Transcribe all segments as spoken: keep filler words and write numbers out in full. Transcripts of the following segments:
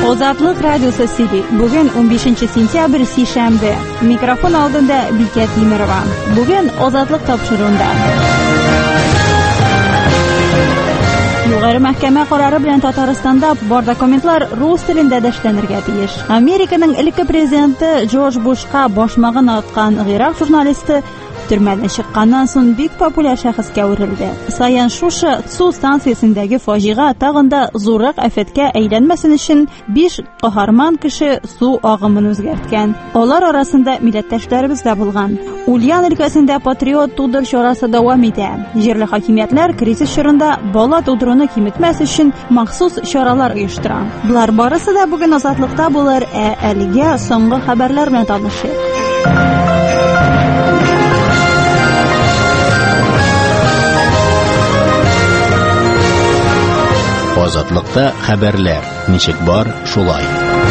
Ozatlık Radyosu Sili. Bugün on beshinchi sentyabr seshanba. Mikrofon oldinda Bilkat Yemirova. Bugün Ozatlık topshirug'ida. Yuqori mahkama qarori bilan Tataristonda bor dokumentlar rus tilida dashlanirga tegish. Amerikaning ilk prezidenti Jorj Bushga boshmag'in otgan Iroq jurnalisti turmadan chiqqandan so'ng bek populyar shaxsga urildi. Sayan Shusha suv stansiyasindagi fojia tag'inda zo'riq afatga aylanmasin uchun besh qahramon kishi suv og'imini o'zgartgan. Ular orasida millatdoshlarimiz da bo'lgan. Ulyan o'lkasida patriot tug'dirish chorasi davom etadi. Yerli hokimiyatlar krizis chorida bola tug'diruvni kimitmas uchun maxsus choralar uyushtiradi. Bular borasida bugun ozodlikda bo'lar. Aliga so'nggi xabarlar bilan tanishdik. Ozodlikda xabarlar nechik bor shulay.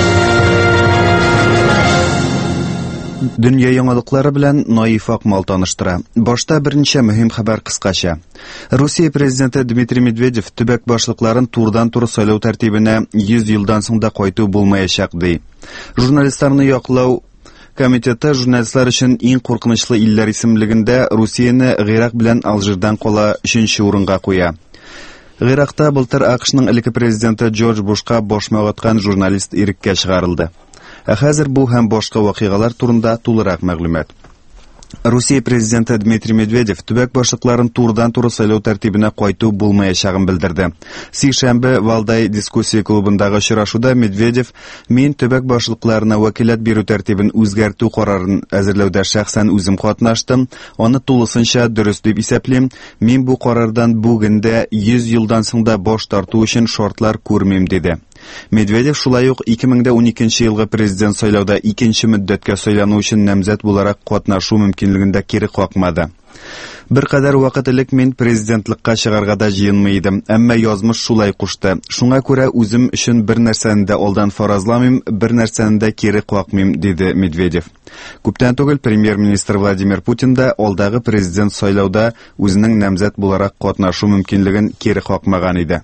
Dünya yangilıklari bilan Noif Aqmal tanishtira. Boshda birinchi muhim xabar qisqacha. Rossiya prezidenti Dmitriy Medvedev tubak boshliqlarini turdan-tur saylov tartibini yuz yildan so'ng qaytib bo'lmayacaq deydi. Jurnalistlarni yo'qlov komiteti jurnalistlar uchun eng qo'rqinchli illar ismligida Rossiyani Iroq bilan Aljerdan qola uchinchi o'ringa qo'yadi. Iroqda bultir AQShning ilk prezidenti Jorj Bushga boshmoq otgan jurnalist irkka chiqarildi. Hozir bu ham boshqa voqealar turida to'liq ma'lumot. Rossiya prezidenti Dmitriy Medvedev tubak boshliqlarini turdan-tur saylov tartibini qaytib bo'lmayacagini bildirdi. Seshanba Valday diskussiya klubidagi uchrashuvda Medvedev men tubak boshliqlarini vakolat beruv tartibini o'zgartirish qarorini hozirlovda shaxsan o'zim qatnashdim. Uni to'liqsincha durust deb hisoblayman. Men bu qarordan bugunda yuz yildan so'ng bosh tortuv uchun shartlar ko'rmayman dedi. Medvedev shulayuq ikki ming o'n ikkinchi yilgi prezident saylovida ikkinchi muddatga saylanuvchi uchun nomzod bo'larak qatnashuv mumkinligida keri qoqmadi. Bir qadar vaqtlik men prezidentlikka chiqargada jiyinmaydim, ammo yozmish shulay qo'shdi. Shunga ko'ra o'zim uchun bir narsani da oldan farazlamayman, bir narsani da keri qoqmayman dedi Medvedev. Ko'pdan tugul premyer ministr Vladimir Putin da oldagi prezident saylovida o'zining nomzod bo'larak qatnashuv mumkinligini keri qoqmagan edi.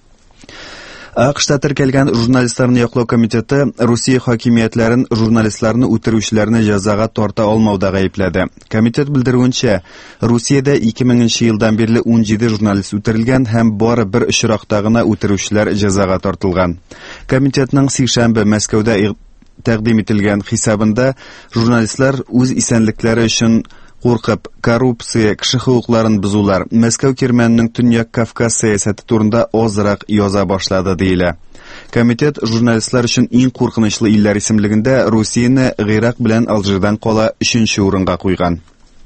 AQShda tirkalgan jurnalistlarni yo'qlov komiteti Rossiya hokimiyatlarini jurnalistlarni o'tiruvchilarni jazoga torta olmavda aybladi. Komitet bildirgancha, Rossiyada ikki minginchi yildan beri o'n yetti jurnalist o'tirilgan ham bor bir ishroqdagina o'tiruvchilar jazoga tortilgan. Komitetning seshanba Moskvada taqdim etilgan hisobida jurnalistlar o'z esanliklari uchun qo'rqib, korrupsiya, kishi huquqlarini buzuvlar, Moskva Kermanining Tunyoq Kavkaz siyosati turida ozroq yoza boshladi deyiladi. Komitet jurnalistlar uchun eng qo'rqinchli illar ismligida Rossiyani Iroq bilan Aljerdan qola uchinchi o'ringa qo'ygan.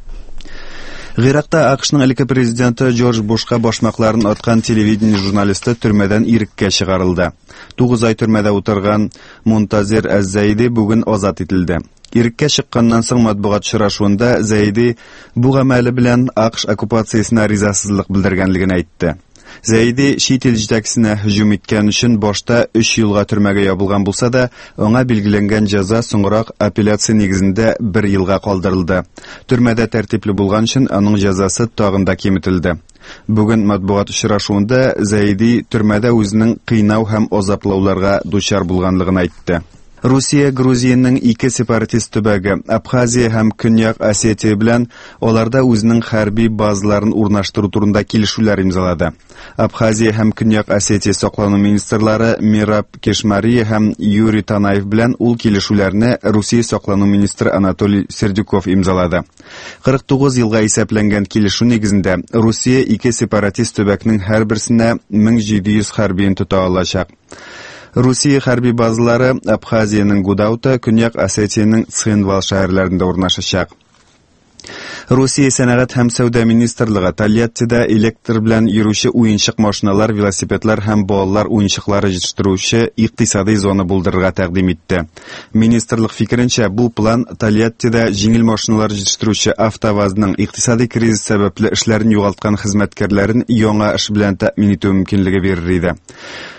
Iroqda AQShning ilk prezidenti Jorj Bushga boshmoqlarini otgan televideniya jurnalisti turmadan irkka chiqarildi. to'qqiz oy turmada o'tirgan Muntazir Az-Zaydi bugun ozod etildi. Irkka chiqqandan so'ng matbuot uchrashuvida Zaydi bu amali bilan AQSh okkupatsiyasina rizasizlik bildirganligini aytdi. Zaydi chet el yetakchisini hujum etgan uchun boshda uch yilga turmaga yo'qolgan bo'lsa-da, unga belgilangan jazo so'ngroq apellyatsiya negizida bir yilga qoldirildi. Turmada tartibli bo'lgan uchun uning jazosi tog'inda kemitildi. Bugun matbuot uchrashuvida Zaydi turmada o'zining qiynov ham azoblovlarga duchor bo'lganligini aytdi. Rossiya Gruziyaning ikki separatist tubagi Abxaziya ham Kunyoq Osetiya bilan ularda o'zining harbiy bazalarini o'rnashtiruv turida kelishuvlar imzoladi. Abxaziya ham Kunyoq Osetiya saqlanma ministrlari Mirab Keshmariya ham Yuriy Tanayev bilan ul kelishuvlarni Rossiya saqlanma ministri Anatoliy Serdyukov imzoladi. qirq to'qqiz yilga hisoblangan kelishuv negizida Rossiya ikki separatist tubakning har birisini ming yetti yuz harbiyni tuta olacak. Rossiya harbiy bazalari Abxaziyaning Gudauta, Kunyoq Osetiyaning Tskhinval shaharlarida o'rnashacak. Rossiya sanoat ham savdo ministrligi Talyattida elektr bilan yuruvchi o'yinchiq mashinalar, velosipedlar ham bolalar o'yinchiqlari yetishtiruvchi iqtisodiy zona bo'ldirishga taqdim etdi. Ministrlik fikrincha, bu plan Talyattida yengil mashinalar yetishtiruvchi avtovazning iqtisodiy krizis sababli ishlarini yo'qotgan xizmatkorlarning yangi ish bilan ta'min etish mumkinligi berar edi.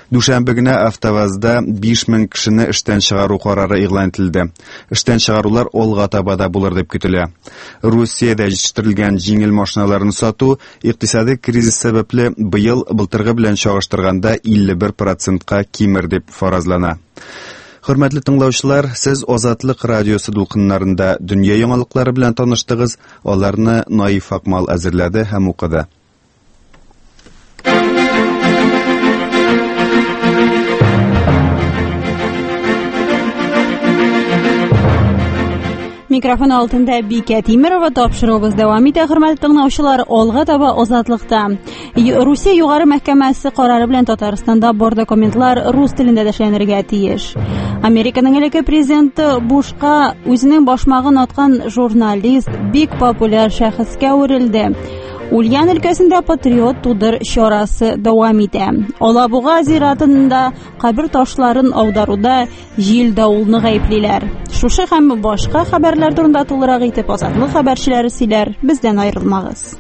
Дүшәмбе генә АвтоВАЗда биш мең кешене эштән чыгару карары игълан ителде. Эштән чыгарулар алга таба да булыр дип көтелә. Русиядә җитештерелгән җиңел машиналарны сату икътисади кризис сәбәпле быел былтыргы белән чагыштырганда илле бер процентка кимер дип фаразлана. Хөрмәтле тыңлаучылар, сез Азатлык радиосы дулкыннарында дөнья яңалыклары белән таныштыгыз. Аларны Наиф Акмал әзерләде һәм укыды. Микрофон алтында Бикә Тимерова, тапшыруыбыз дәвам итә, хөрмәтле тыңлаучылар. Алга таба Азатлыкта Русия югары мәхкәмәсе карары белән Татарстанда бар документлар рус телендә дә эшләнергә тиеш. Американың элекке президенты Бушка үзенең башмагын аткан журналист бик популяр шәхескә үрелде. Ульян өлкәсендә патриот тудыр чарасы дәвам итә. Алабуга зиратында кабер ташларын аударуда җил давылны гаеплиләр. Шушы һәм башка хәбәрләр турында тулырак итеп Азатлык хәбәрчеләре сөйләр. Бездән аерылмагыз.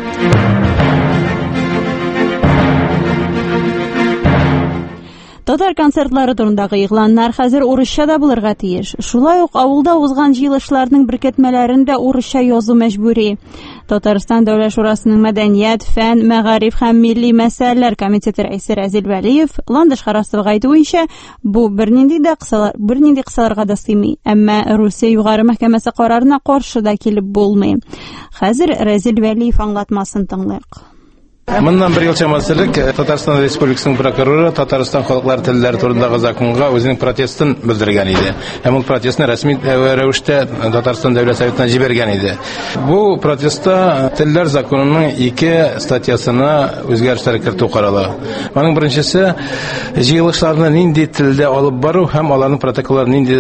Татар концертлары турындагы игъланнар хәзер урысча да булырга тиеш. Шулай ук авылда узган җыелышларның беркетмәләрендә урысча язу мәҗбүри. Татарстан Дәүләт Шурасының мәдәният, фән, мәгариф һәм милли мәсьәләләр комитеты рәисе Разил Вәлиев Ландыш Харасовга әйтүенчә, бу бернинди дә кысалар, бернинди кысаларга да сыймый. Әмма Русия югары мәхкәмәсе карарына каршы да килеп булмый. Хәзер Разил Вәлиев аңлатмасын тыңлыйк. Моннан бер ел чамасы элек Татарстан Республикасының прокуроры Татарстан халыклар телләре турындагы законга үзенең протестын белдергән иде. Һәм ул протестны рәсми рәвештә Татарстан Дәүләт Советына җибәргән иде. Бу протестта телләр законының ике статьясына үзгәрешләр кертү карала. Аның беренчесе җыелышларны нинди телдә алып бару һәм аларның протоколларын нинди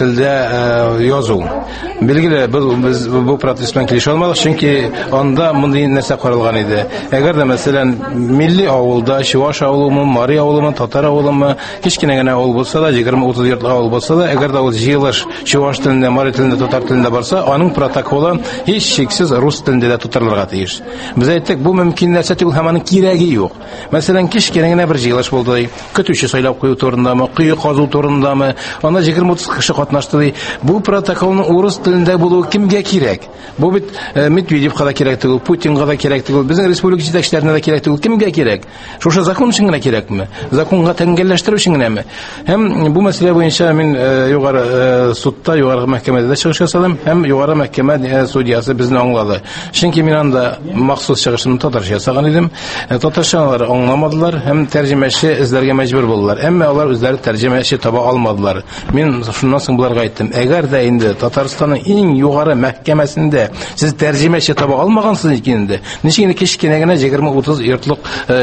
телдә язу. Билгеле, без бу протест белән килешә алмадык, чөнки анда мондый нәрсә каралган иде. Әгәр дә мәсәлән, милли авылда, Чуваш авылымы, Мари авылымы, Татар авылымы, кичкенә генә авыл булса да, егерме-утыз йортлы авыл булса да, әгәр дә ул җыелыш Чуваш телендә, Мари телендә, Татар телендә барса, аның протоколы һич шиксез рус телендә дә тутырылырга тиеш. Без әйттек, бу мөмкин нәрсә түгел һәм аның кирәге юк. Мәсәлән, кичкенә генә бер җыелыш булды, көтүче сайлап кую турындамы, кую казу турындамы, анда егерме-утыз кеше катнашты. Бу протоколның урыс телендә булуы кемгә кирәк? Бу бит Медведевка да кирәк түгел, Путинга да кирәк түгел, безнең республика җитәкчеләренә да кирәк түгел, кемгә кирәк? Шушы закон өчен генә кирәкме? Законга тәңгәлләштерү өчен генәме? Һәм бу мәсьәлә буенча мин югары судта, югары мәхкәмәдә чыгыш ясадым, һәм югары мәхкәмә судьясы безне аңлады. Чөнки мин анда махсус чыгышымны татарча ясаган идем. Татарчалар аңламадылар һәм тәрҗемәче эзләргә мәҗбүр булдылар. Әмма алар үзләре тәрҗемәче таба алмадылар. Мин шуннан соң буларга әйттем: әгәр дә инде Татарстанның иң югары мәхкәмәсендә сез тәрҗемәче таба алмагансыз икән инде, ничек кичкенә генә егерме-утыз йортлык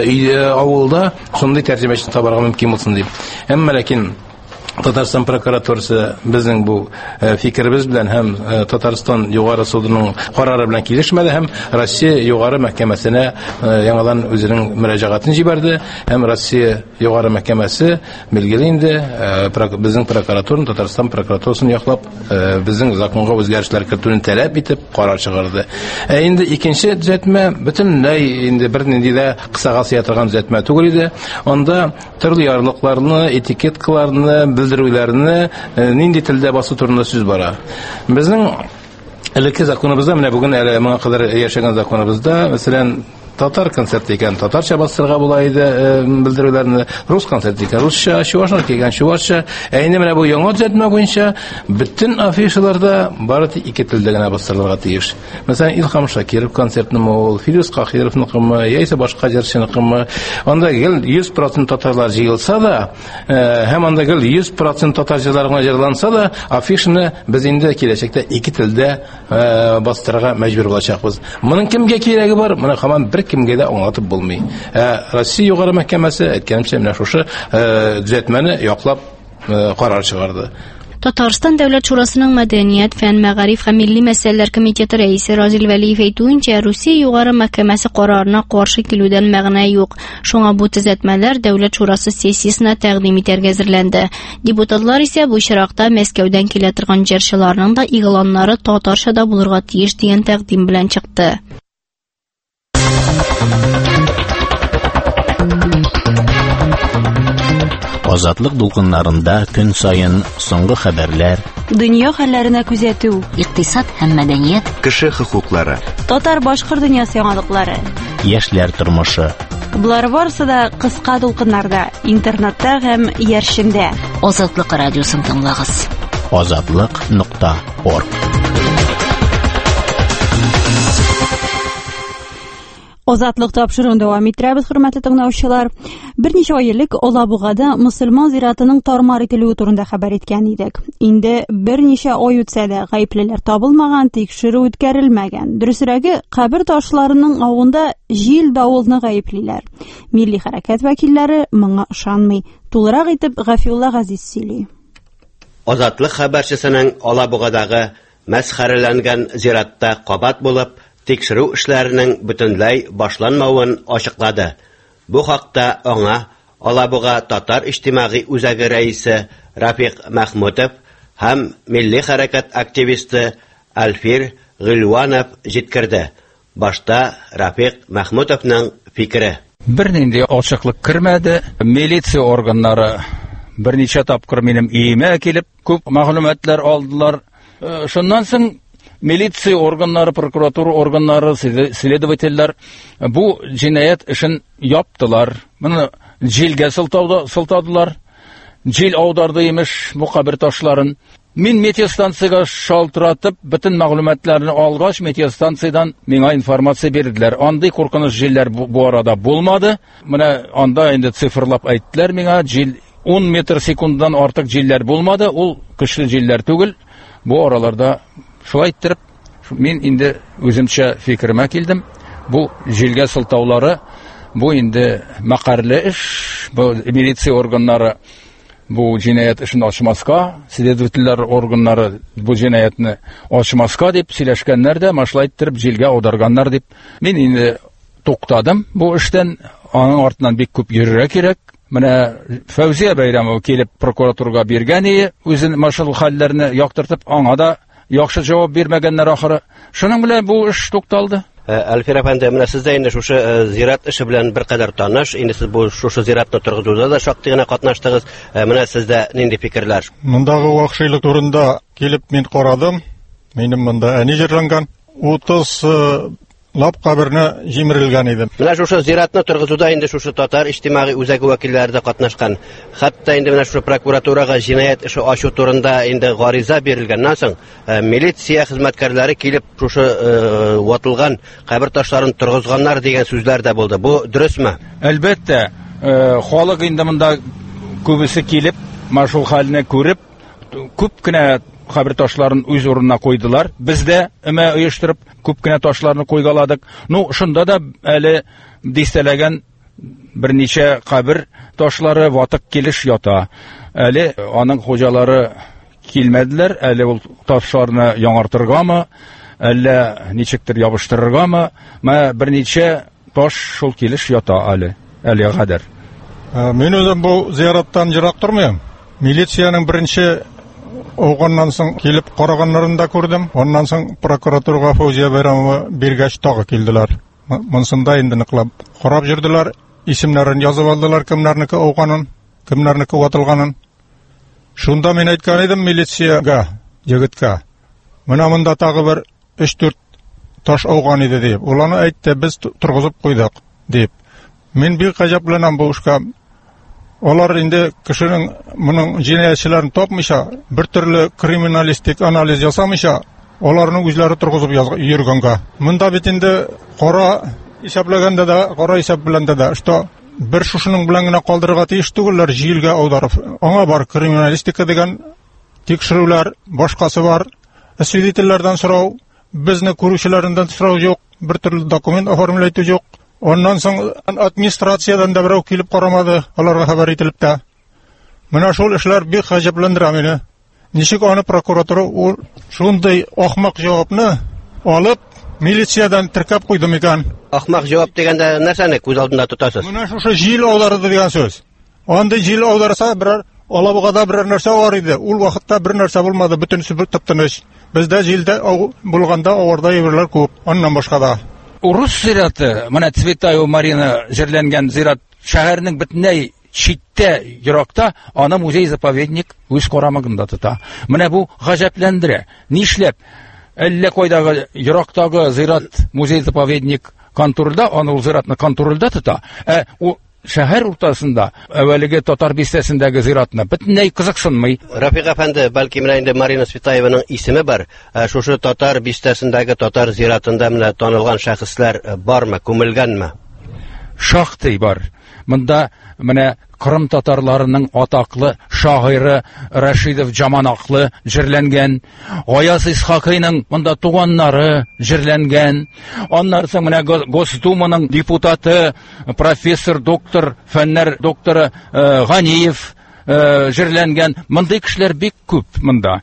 авылда шундый тәрҗемәче табарга мөмкин булсын дип. Әмма ләкин Татарстан прокуратурасы безнең бу фикербез белән һәм Татарстан югары судының карары белән килешмәде һәм Россия югары мәхкәмәсенә яңадан үзенең мөрәҗәгатен җибәрде һәм Россия югары мәхкәмәсе билгеле инде безнең прокуратураны, Татарстан прокуратурасын яклап безнең законга үзгәрешләр кертүне таләп итеп карар чыгарды. Ә инде икенче төзәтмә бөтенләй инде бернинди дә кысага сыя торган төзәтмә түгел иде. Анда төрле ярлыкларны, этикеткаларны белдерүләрне нинди телдә басу турында сүз бара. Безнең элекке законыбызда, менә бүген әле моңа кадәр яшәгән законыбызда, мәсәлән, татар концерты икән, татарча бастырга була иде белдерүләрне, рус концерты икән, русча, чувашча икән, чувашча. Ә инде менә бу яңа төзәтмә буенча бөтен афишаларда бары тик ике телдә генә бастырылырга тиеш. Мәсәлән, Илһам Шакиров концертны ул, Фирус Кахировныкымы, яисә башка җырчыныкымы, анда гел йөз процент татарлар җыелса да, һәм анда гел йөз процент татар җырлары гына җырланса да, афишаны без инде киләчәктә ике телдә бастырырга мәҗбүр булачакбыз. Моның кемгә кирәге бар? Моны һаман бер кемгә дә аңлатып булмый. Россия югары мәхкәмәсе әйткәнчә менә шушы төзәтмәне яклап карар чыгарды. Татарстан Дәүләт Шурасының мәдәният, фән, мәгариф һәм милли мәсьәләләр комитеты рәисе Разил Вәлиев әйтүенчә, Русия югары мәхкәмәсе карарына каршы килүдән мәгънә юк. Шуңа бу төзәтмәләр Дәүләт Шурасы сессиясенә тәкъдим итәргә әзерләнде. Депутатлар исә бу чиракта Мәскәүдән килә торган җырчыларның да игъланнары татарчада булырга тиеш дигән тәкъдим белән чыкты. Азатлык дулкыннарында көн сайын соңгы хәбәрләр, дөнья хәлләренә күзәтү, икътисад һәм мәдәният, кеше хокуклары, татар-башкорт дөньясы яңалыклары, яшьләр тормышы. Булар барысы да кыска дулкыннарда, интернетта һәм яршендә. Азатлык радиосын тыңлагыз. азатлык нокта орг. Азатлык тапшыруын дәвам иттерәбез, хөрмәтле тыңлаучылар. Берничә ай элек Алабугада мөселман зиратының тармар ителүе турында хәбәр иткән идек. Инде берничә ай үтсә дә гаеплеләр табылмаган, тикшерү үткәрелмәгән. Дөресрәге, кабер ташларының авында җил давылны гаеплиләр. Милли хәрәкәт вәкилләре моңа ышанмый. Тулырак итеп Гафиулла Газиз сөйли. Азатлык хәбәрчесенең Алабугадагы мәсхәрәләнгән зиратта кабат булып тикшерү эшләренең бөтенләй башланмавын ачыклады. Бу хакта аңа Алабуга татар иҗтимагый үзәге рәисе Рафик Мәхмүтов һәм милли хәрәкәт активисты Альфир Гылванов җиткерде. Башта Рафик Мәхмүтовның фикере. Бернинди ачыклык кирмәде. Милиция органнары берничә тапкыр минем өемә килеп күп мәгълүматлар алдылар. Шуннан соң милиция органнары, прокуратура органнары, следовательләр бу җинаять эшен яптылар. Моны җилгә сылтадылар. Җил аударды имеш бу кабер ташларын. Мин метеостанциягә шалтыратып, бөтен мәгълүматларны алгач, метеостанциyaдан миңа информация бирделәр. Андый куркыныч җилләр бу, бу арада булмады. Менә анда инде цифрлап әйттеләр миңа, җил он метр секунддан артык җилләр булмады. Ул көчле җилләр түгел. Бу араларда шулай иттереп, мин инде үземчә фикеремә килдем. Бу җилгә сылтаулары, бу инде мәкарле эш. Бу милиция органнары бу җинаять эшен ачмаска, следовательләр органнары бу җинаятны ачмаска дип сөйләшкәннәр дә, машлай иттереп җилгә аударганнар дип. Мин инде туктадым бу эштән, аның артыннан бик күп йөрергә кирәк. Менә Фәүзия Бәйрәмова килеп прокуратурага биргән иде, үзен машул хәлләрне яктыртып, аңа да яхшы җавап бирмәгәннәр ахыры. Шуның белән бу эш тукталды. Альфир әфәнде, менә сез дә инде шушы зират эше белән бер кадәр таныш, инде сез бу шушы зиратны торгызуда да шактый гына катнаштыгыз. Менә сездә нинди фикерләр? Мондагы вахшыйлык турында килеп мин карадым. Минем монда әни җирләнгән. утыз лап каберне җимерелгән иде. Менә шушы зиратны торгызуда инде шушы татар иҗтимагый үзәге вәкилләре дә катнашкан. Хәтта инде менә шушы прокуратурага җинаять эше ачу турында инде гариза бирелгәннән соң, милиция хезмәткәрләре килеп шушы ватылган кабер ташларын торгызганнар дигән сүзләр дә булды. Бу дөресме? Әлбәттә, халык инде монда күбесе килеп, машул хәлне күреп, күп кенә кабер ташларын үз урынына куйдылар. Без дә өмә оештырып күп кенә ташларны куйгаладык. Ну, шунда да әле дистәләгән берничә кабер ташлары ватык килеш ята. Әле аның хуҗалары килмәделәр, әле ул ташларны яңартыргамы, әллә ничектер ябыштырыргамы, ма берничә таш шул килеш ята әле, әле гадәр. Мин үзем бу зияраттан җирак тормыйм. Милициянең беренче Оғаннан соң килеп караганнарын да күрдем. Оннан соң прокуратурага Фәүзия Бәйрәмова биргәч тагы килделәр. Монсында инде ныклап карап жүрделәр, исемнәрен язып алдылар, кемнәрнеке ауганын, кемнәрнеке ватылганын. Шунда мин әйткән идем милициягә, җегеткә. Менә монда тагы бер өч-дүрт таш ауган иде дип. Уланы әйтте, без торгызып куйдык дип. Мин бик гаҗәпләнәм бу эшкә. Алар инде кешенең моның җинаятьчеләрен тапмыйча, бер төрле криминалистик анализ ясамыйча, аларны үзләре торгызып йөргәнгә. Монда бит инде кара исәпләгәндә дә, кара исәп белән дә, что бер шушының белән генә калдырырга тиеш түгелләр, җилгә аударып. Аңа бар криминалистика дигән тикшерүләр, башкасы бар. Свидетельләрдән сорау, безне күрүчеләрдән сорау юк, бер төрле документ оформлайту юк. Оннан соң администрациядән да берәү килеп карамады, аларга хәбәр ителеп тә. Менә шул эшләр бик гаҗәпләндерә мине. Ничек аны прокуратура ул шундый ахмак җавапны алып, милициядән теркәп куйды микән? Ахмак җавап дигәндә нәрсәне күз алдында тотасыз? Менә шушы җил аударды дигән сүз. Анда җил аударса, берәр Алабугада берәр нәрсә бар иде. Ул вакытта бер нәрсә булмады, бөтенесе тып-тыныч. Бездә җилдә булганда авырда җирләр күп, аннан башка да. Урыс зираты, менә Цветаева Марина җирләнгән зират шәһәрнең бөтенләй читтә, еракта, аны музей-заповедник үз карамагында тота. Менә бу гаҗәпләндерә. Нишләп әллә кайдагы ерактагы зират музей-заповедник контрольда, аны ул зиратны контрольда тота, ә у шәһәр уртасында әвәлеге татар бистәсендәге зиратны бөтенләй кызыксынмый. Рафик әфәнде, бәлки менә инде Марина Светаеваның исеме бар. Шушы татар бистәсендәге татар зиратында менә танылган шәхесләр бармы, күмелгәнме? Шактый бар. Монда менә Кырым татарларының атаклы шагыйры Рашидов Жаманаклы җирләнгән, Гаяз Исхакыйның монда туганнары җирләнгән. Аннан соң менә Госдуманың депутаты, профессор, доктор, фәннәр докторы Ганиев җирләнгән. Мондый кешеләр бик күп монда.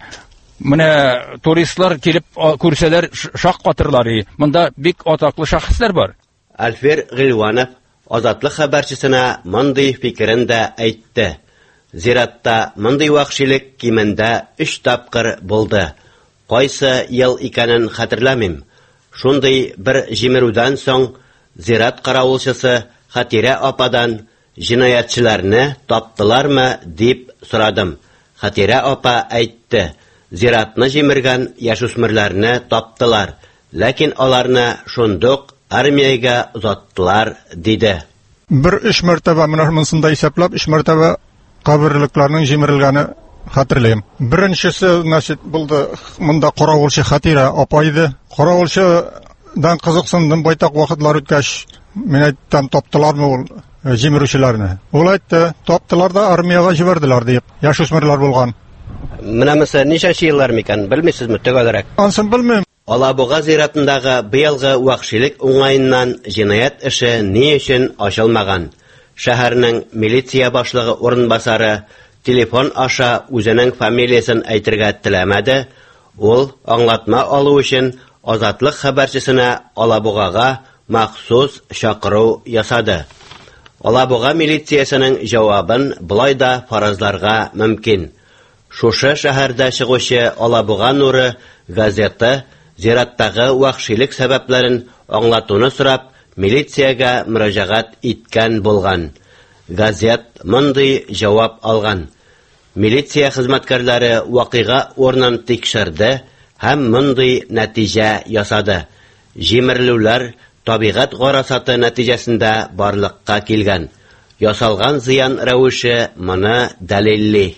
Менә туристлар килеп күрсәләр шаккатырлар. Монда бик атаклы шәхесләр бар. Альфер Гыйлванов Азатлык хәбәрчесенә мондый фикерен дә әйтте. Зиратта мондый вахшилек кимендә өч тапкыр булды. Кайсы ел икәнен хәтерләмим. Шундый бер җимерүдән соң зират каравылчысы Хатирә ападан җинаятчыларны таптылармы дип сорадым. Хатирә апа әйтте: зиратны җимергән яшүсмерләрне таптылар, ләкин аларны шундук армиягә озаттылар диде. Бер өч мәртәбә менә монсында исәпләп өч мәртәбә каберлекләрнең җимерелгәне хәтерләйм. Беренчесе значит булды, монда каравылчы Хатирә апа иде. Каравылчыдан кызыксындым, байтак вакытлар үткәч, мен әйттем, таптылармы ул җимерүчеләрне. Ул әйтте, таптылар да армиягә җибәрделәр дип, яшүсмерләр булган. Менә мәсәлән, ничәнче еллар микән, белмисезме төгәлрәк? Ансын белмим. Алабуга зиратындагы быелгы вахшилек уңайыннан җинаят эше ни өчен ачылмаган? Шәһәрнең милиция башлыгы урынбасары телефон аша үзенең фамилиясын әйтергә теләмәде. Ул аңлатма алу өчен Азатлык хәбәрчесенә Алабугага махсус чакыру ясады. Алабуга милициясының җавабын булай да фаразларга мөмкин. Шушы шәһәрдә чыгучы Алабуга нуры газеты зираттагы вахшилек сәбәпләрен аңлатуны сорап милициягә мөрәҗәгать иткән булган. Газет мондый җавап алган. Милиция хезмәткәрләре вакыйга орнын тикшерде һәм мондый нәтиҗә ясады. Җимерелүләр табигать гарасаты нәтиҗәсендә барлыкка килгән. Ясалган зыян рәвеше моны дәлилли.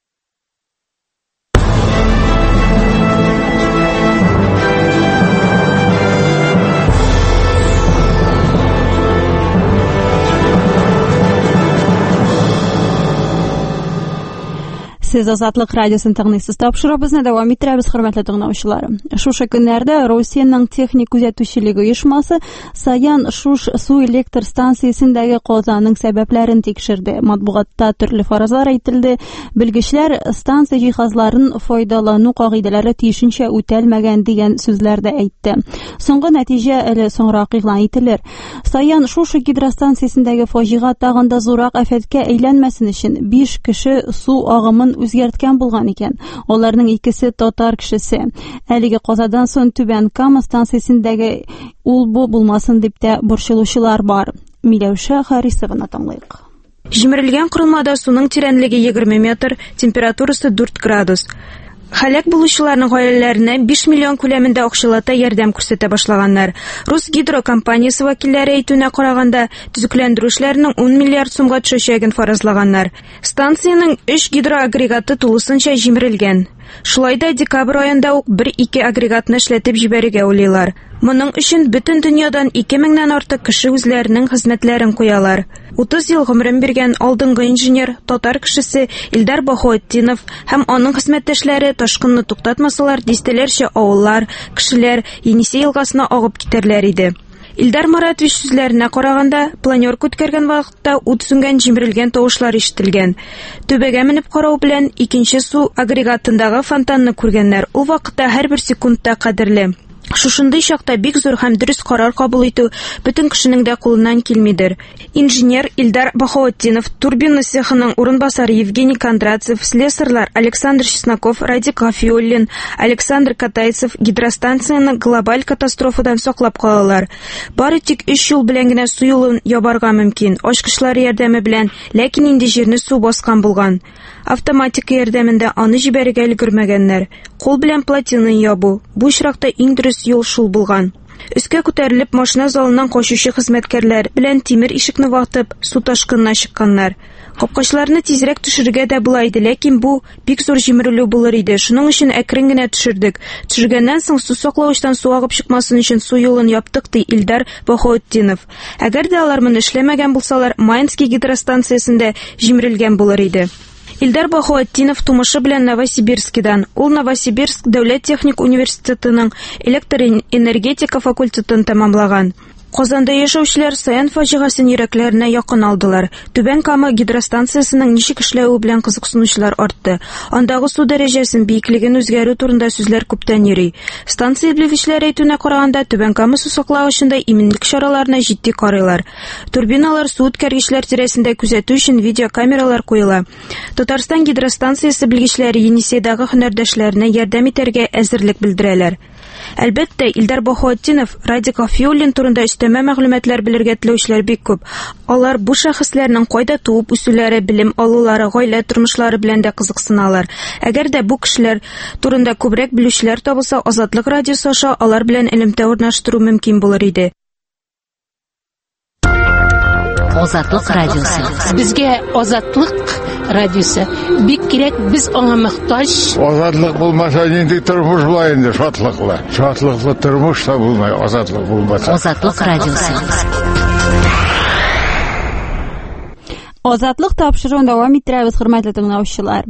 Сез Азатлык радиосын тыңлыйсыз. Тапшырабызны дәвам иттерәбез, хөрмәтле тыңлаучылар. Шушы көннәрдә Россиянең техник күзәтүчелеге оешмасы Саян Шуш су электр станциясендәге казаның сәбәпләрен тикшерде. Матбугатта төрле фаразлар әйтелде. Белгечләр станция җиһазларын файдалану кагыйдәләре тиешенчә үтәлмәгән дигән сүзләр дә әйтте. Соңгы нәтиҗә әле соңрак игълан ителер. Саян Шуш гидростанциясендәге фаҗига тагын да зурак афәткә әйләнмәсен өчен биш кеше су агымын үзгәрткән булган икән. Аларның икесе татар кешесе. Әлеге казадан соң Түбән Кама станциясендәге ул бу булмасын дип тә борчылучылар бар. Миләүшә Харисованы тыңлыйк. Җимерелгән корылмада суның тирәнлеге егерме метр, температурасы дүрт градус. Халак булучыларның гаиләләренә биш миллион күләмендә акчалата ярдәм күрсәтә башлаганнар. Рус гидро компаниясе вәкилләре әйтүенә караганда, төзекләндерүчләрнең ун миллиард сумга төшәчәген фаразлаганнар. Станциянең өч гидроагрегаты тулысынча җимерелгән. Шулай да декабрь аенда ук бер-ике агрегатны эшләтеп җибәрергә уйлыйлар. Моның өчен бөтен дөньядан ике меңнән артык кеше үзләренең хезмәтләрен куялар. утыз ел гомерен биргән алдынгы инженер, татар кешесе Илдар Баһаутдинов һәм аның хезмәттәшләре ташкынны туктатмасалар, дистәләрчә авыллар, кешеләр Енисей елгасына агып китәрләр иде. Илдар Маратович сүзләренә караганда, планерка үткәргән вакытта ут сүнгән, җимерелгән тавышлар ишетелгән. Төбәгә менеп карау белән икенче су агрегатындагы фонтанны күргәннәр. Ул вакытта һәрбер секундта кадерле. Шушындый чакта бик зур һәм дөрес карар кабул итү бөтен кешенең дә кулыннан килмидер. Инженер Илдар Бахаутдинов, турбина цехының урынбасары Евгений Кондратьев, слесарьлар Александр Чесноков, Радик Гафиуллин, Александр Катайцев гидростанцияны глобаль катастрофадан саклап калалар. Бары тик өч ел белән генә су юлын ябарга мөмкин, ачкычлар ярдәме белән, ләкин инде җирне су баскан булган. Автоматика ярдәмендә аны җибәрергә өлгермәгәннәр. Кул белән плотины ябу. Бу очракта иң дөрес юл шул булган. Өскә күтәрелеп машина залыннан качучы хезмәткәрләр белән тимер ишекне ватып, су ташкынына чыкканнар. Капкачларны тизрәк төшерергә дә була иде, ләкин бу бик зур җимерелү булыр иде. Шуның өчен әкрен генә төшердек. Төшергәннән соң су саклаучтан су агып чыкмасын өчен су юлын яптык, ди Илдар Бахаутдинов. Әгәр дә алар моны эшләмәгән булсалар, Майнский гидростанциясендә җимерелгән булыр иде. Илдар Бахаутдинов тумышы белән Новосибирскидан. Ул Новосибирск дәүләт техник университетының электроэнергетика факультетын тәмамлаган. Казанда яшәүчеләр Саян фаҗигасын йөрәкләренә якын алдылар. Түбән Кама гидростанциясының ничек эшләве белән кызыксынучылар артты. Андагы су дәрәҗәсен, биеклеген үзгәрү турында сүзләр күптән йөри. Станция белгечләре әйтүенә караганда, Түбән Кама су саклагычында иминлек чараларына җитди карыйлар. Турбиналар, су үткәргечләр тирәсендә күзәтү өчен видеокамералар куела. Татарстан гидростанциясе белгечләре Енисейдагы һөнәрдәшләренә ярдәм итәргә әзерлек белдерәләр. Әлбәттә, Илдар Бахаутдинов, Радик Гафиуллин турында өстәмә мәгълүматлар белергә теләүчеләр бик күп. Алар бу шәхесләрнең кайда туып үсүләре, белем алулары, гаилә тормышлары белән дә кызыксыналар. Әгәр дә бу кешеләр турында күбрәк белүчеләр табылса, Азатлык радиосы аша алар белән элемтә урнаштыру мөмкин булыр иде. Азатлык радиосы. Безгә Азатлык радиосы бик кирәк, без аңа мохтаҗ. Азатлык булмаса инде тормыш булай инде, шатлыклы. Шатлыклы тормыш та булмай, азатлык булмаса. Азатлык радиосы. Азатлык тапшыруын дәвам иттерәбез, хөрмәтле тыңлаучылар.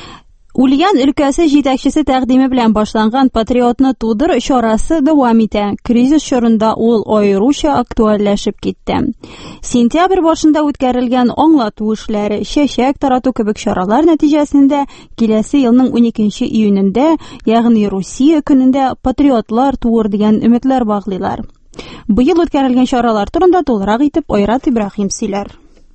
Ульян өлкәсе җитәкчесе тәкъдиме белән башланган Патриотны тудыр чарасы дәвам итә. Кризис чорында ул аеруча актуальләшеп китте. Сентябрь башында үткәрелгән аңлату эшләре, чәчәк тарату кебек чаралар нәтиҗәсендә киләсе елның уникенче июнендә, ягъни Русия көнендә Патриотлар туыр дигән өметләр баглыйлар. Быел үткәрелгән чаралар турында тулырак итеп Айрат Ибраһим сөйләр.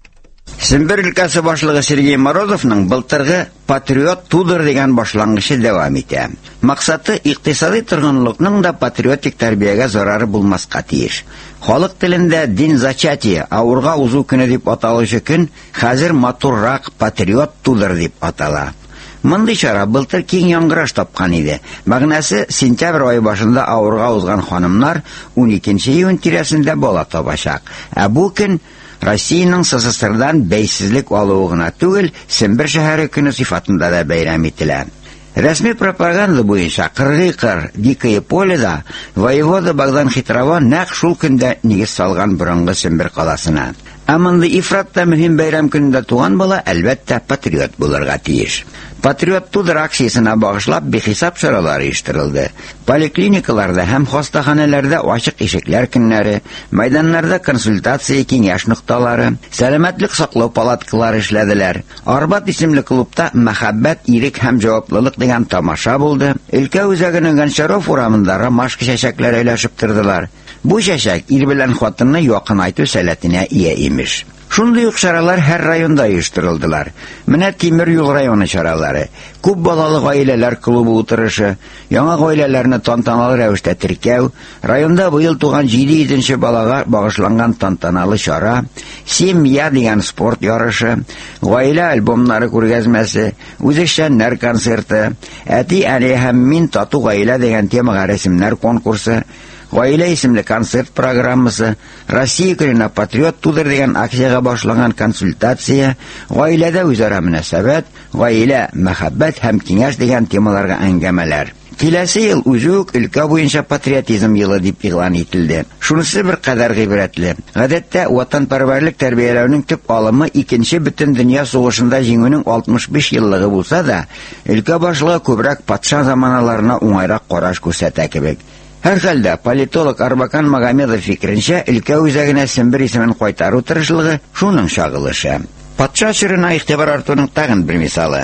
Сембер өлкәсе башлыгы Сергей Морозовның былтыргы Патриот тудыр дигән башлангычы дәвам итә. Максаты икътисади торгынлыкның да патриотик тәрбиягә зарары булмаска тиеш. Халык телендә дин зачатие, авырга узу көне дип аталучы көн хәзер матуррак Патриот тудыр дип атала. Мондый чара былтыр киң яңгыраш тапкан иде. Мәгънәсе, сентябрь ае башында авырга узган ханымнар уникенче июнь тирәсендә бала табачак. Ә бу көн Россиянең СССРдан бәйсезлек алуы гына түгел, Сембер шәһәре көне сыйфатында да бәйрәм ителә. Рәсми пропаганда буенча Кыргый-Кыр, Дикое поледа воевода Богдан Хитрова нәкъ шул көндә нигез салган борынгы Сембер каласына. Ә монда ифратта мөһим бәйрәм көнендә туган бала әлбәттә патриот булырга тиеш. Патриот тудыр акциясына багышлап бихисап чаралар оештырылды. Поликлиникаларда һәм хастаханәләрдә ачык ишекләр көннәре, мәйданнарда консультация киңәш нокталары, сәламәтлек саклау палаткалары эшләделәр. Арбат исемле клубта мәхәббәт, ирек һәм җаваплылык дигән тамаша булды. Өлкә үзәгенең Гончаров урамында ромашка чәчәкләре әйләшеп тордылар. Бу чәчәк ир белән хатынны якын айту сәләтенә ия имеш. Шундый ук чаралар һәр районда оештырылдылар. Менә Тимер юл районы чаралары, күп балалы гаиләләр клубы утырышы, яңа гаиләләрне тантаналы рәвештә теркәү, районда быел туган җиде балага багышланган тантаналы чара, семья дигән спорт ярышы, гаилә альбомнары күргәзмәсе, үзешчәннәр концерты, әти-әни һәм мин тату гаилә дигән темага рәсемнәр конкурсы, гаилә исемле концерт программасы, Россия көненә Патриот тудыр дигән акцияга башланган консультация, гаиләдә үзара мөнәсәбәт, гаилә, мәхәббәт һәм киңәш дигән темаларга әңгәмәләр. Киләсе ел үзе үк өлкә буенча патриотизм елы дип игълан ителде. Шунысы бер кадәр гыйбрәтле. Гадәттә, ватанпәрвәрлек тәрбияләүнең төп алымы икенче бөтен дөнья сугышында җиңүнең алтмыш биш еллыгы булса да, өлкә башлыгы күбрәк патша заманаларына уңайрак караш күрсәтә кебек. Һәр хәлдә, политолог Арбакан Магомедов фикеренчә, өлкә үзәгенә Сембер исемен кайтару тырышлыгы шуның чагылышы. Патша чорына игътибар артуның тагын бер мисалы.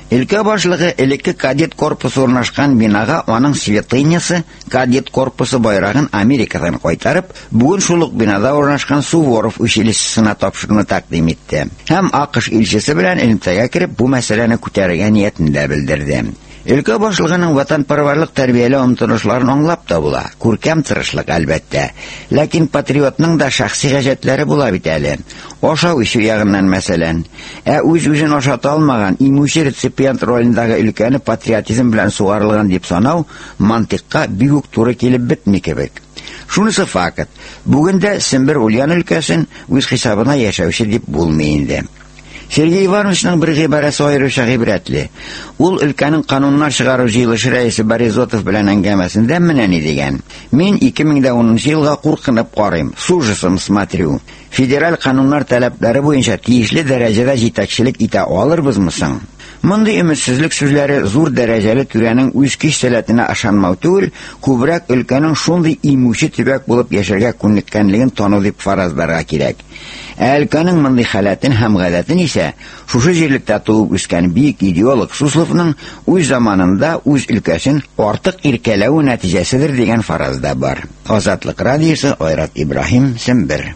Өлкә башлыгы элекке кадет корпусы урнашкан бинага аның святынясы, кадет корпусы байрагын Америкадан кайтарып, бүген шул ук бинада урнашкан Суворов училищесына тапшыруны тәкъдим итте. Һәм АКШ илчесе белән элемтәгә кирип, бу мәсьәләне күтәрергә ниятен дә белдерде. Өлкә башлыгының ватанпәрвәрлек тәрбияле омтылышларын аңлап та була. Күркәм тырышлык әлбәттә. Ләкин патриотның да шәхси гаҗәтләре була бит әле. Ашау ишү ягыннан мәсәлән. Ә үз-үзен ашата алмаган имүче реципиент ролендәге өлкәне патриотизм белән сугарылган дип санау мантыкка бик үк туры килеп бетми кебек. Шунысы факт. Бүген дә Сембер Ульян өлкәсен үз хисабына яшәүче дип булмый инде. Сергей Ивановичның бер гыйбарәсе аеруча гыйбрәтле. Ул өлкәнең кануннар чыгару җыелышы рәисе Борисотов белән әңгәмәсендә менә ни дигән. Мин ике мең дә унынчы елга куркынып карыйм. С ужасом смотрю. Федераль кануннар таләпләре буенча тиешле дәрәҗәдә җитәкчелек итә алырбызмы соң? Мондый өметсезлек сүзләре зур дәрәҗәле түрәнең үз көч сәләтенә ышанмау түгел, күбрәк өлкәнең шундый имүче төбәк булып яшәргә күнеккәнлеген тану дип фаразларга кирәк. Ә өлкәнең мондый халәтен һәм гадәтен исә шушы җирлектә туып үскән бик идеолог Сусловның үз заманында үз өлкәсен артык иркәләү нәтиҗәседер дигән фараз да бар. Азатлык радиосы, Айрат Ибраһим, Сембер.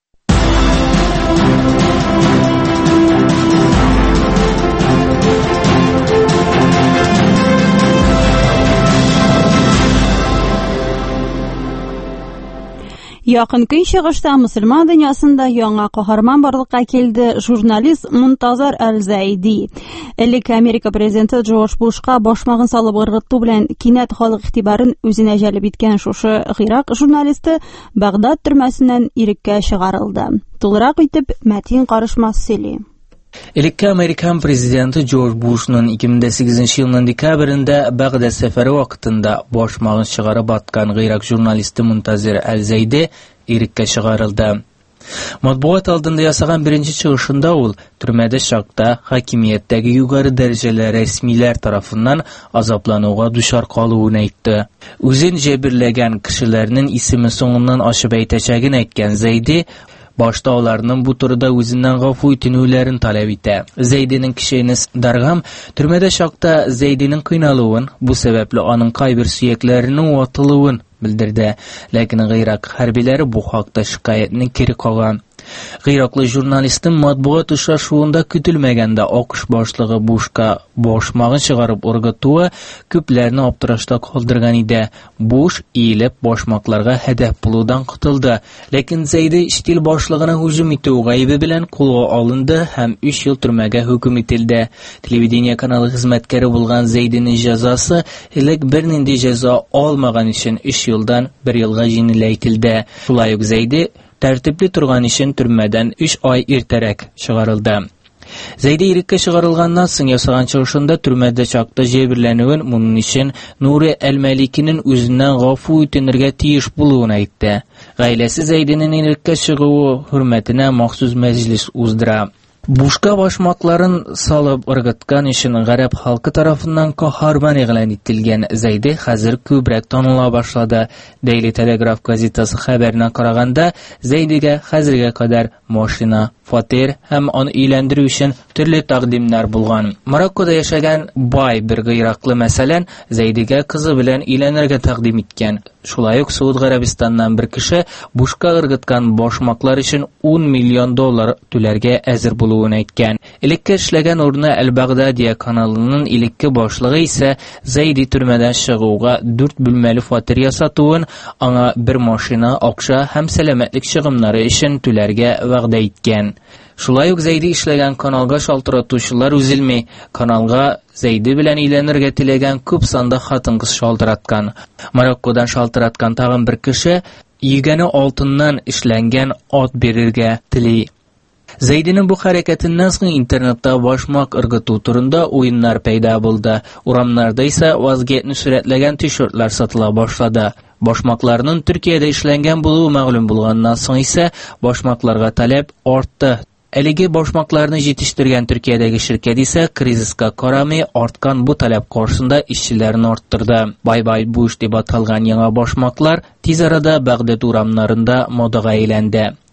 Якын көнчыгышта мөселман дөньясында яңа каһарман барлыкка килде. Журналист Мунтазар Әл-Зайди. Элек Америка президенты Джордж Бушка башмагын салып ыргыту белән кинәт халык игътибарын үзенә җәлеп иткән шушы Гыйрак журналисты Багдад төрмәсеннән иреккә чыгарылды. Тулырак итеп Мәтин Карышмас сөйли. Элекке Американ президенты Джордж Бушның ике мең дә сигезенче елның декабрендә Багдад сәфәре вакытында башмагын чыгарып аткан Гыйрак журналисты Мунтазар Әл-Зайди иреккә чыгарылды. Матбугат алдында ясаган беренче чыгышында ул төрмәдә чакта хакимияттәге югары дәрәҗәле рәсмиләр тарафыннан азаплануга дучар калуын әйтте. Үзен җәберләгән кешеләрнең исеме соңыннан ачып әйтәчәген әйткән Зайди башта аларның бу турыда үзеннән гафу итенүләрен таләп итә. Зайдиның кишенес Даргам төрмәдә чакта Зайдиның кыйналуын, бу сәбәпле аның кайбер сөякләренең ватылуын белдерде. Ләкин Гыйрак хәрбиләре бу хакта шикаятны кире каган. Гыйраклы журналистның матбугат очрашуында көтелмәгәндә АКШ башлыгы Бушка башмагын чыгарып ыргытуы күпләрне аптырашта калдырган иде. Буш иелеп башмакларга һәдәф булудан кытылды. Ләкин Зайди штил башлыгына һөҗүм итү гаебе белән кулга алынды һәм өч ел төрмәгә хөкем ителде. Телевидение каналы хезмәткәре булган Зайдиның җәзасы элек бернинди җәза алмаган өчен өч елдан бер елга җиңеләйтелде. Шулай ук Зайди тәртипле торган өчен төрмәдән өч ай иртәрәк чыгарылды. Зайди иреккә чыгарылганнан соң ясаган чыгышында төрмәдә чакта җәберләнүен, моның өчен Нури Әл-Маликинең үзеннән гафу үтенергә тиеш булуын әйтте. Гаиләсе Зайдиның иреккә чыгуы хөрмәтенә махсус мәҗлес уздыра. Бушка башмакларын салып ыргыткан өчен гарәп халкы тарафыннан каһарман игълан ителгән Зайди хәзер күбрәк таныла башлады. Daily Telegraph газетасы хәбәренә караганда, Зайдигә хәзергә кадәр машина, фатир һәм аны өйләндерү өчен төрле тәкъдимнәр булган. Мароккода яшәгән бай бер гыйраклы мәсәлән Зайдигә кызы белән өйләнергә тәкъдим иткән. Шулай ук Сауд Гарәбистаннан бер кеше Бушка ыргыткан башмаклар өчен ун миллион доллар түләргә әзер булуын әйткән. Элекке эшләгән урыны Әл-Багдадия каналының илекке башлыгы исә Зайди төрмәдән чыгуга дүрт бүлмәле фатир ясатуын, аңа бер машина, акча һәм сәламәтлек чыгымнары өчен түләргә вәгъдә иткән. Шулай ук Зайди эшләгән каналга шалтыратучылар үзелми. Каналга Зайди белән өйләнергә теләгән күп санда хатын-кыз шалтыраткан. Мароккодан шалтыраткан тагын бер кеше йөгәне алтыннан эшләнгән ат бирергә тели. Зайдиның бу хәрәкәтеннән соң интернетта башмак ыргыту турында уеннар пәйда булды. Урамнарда исә вазгетне сурәтләгән тишертлар сатыла башлады. Башмакларның Төркиядә эшләнгән булуы мәгълүм булганнан соң исә башмакларга таләп артты. Әлеге башмакларны җитештергән Төркиядәге ширкәт исә кризиска карамый арткан бу таләп каршында эшчеләрне арттырды. Бай-бай Буш дип аталган яңа башмаклар тиз арада Багдад урамнарында модага әйләнде.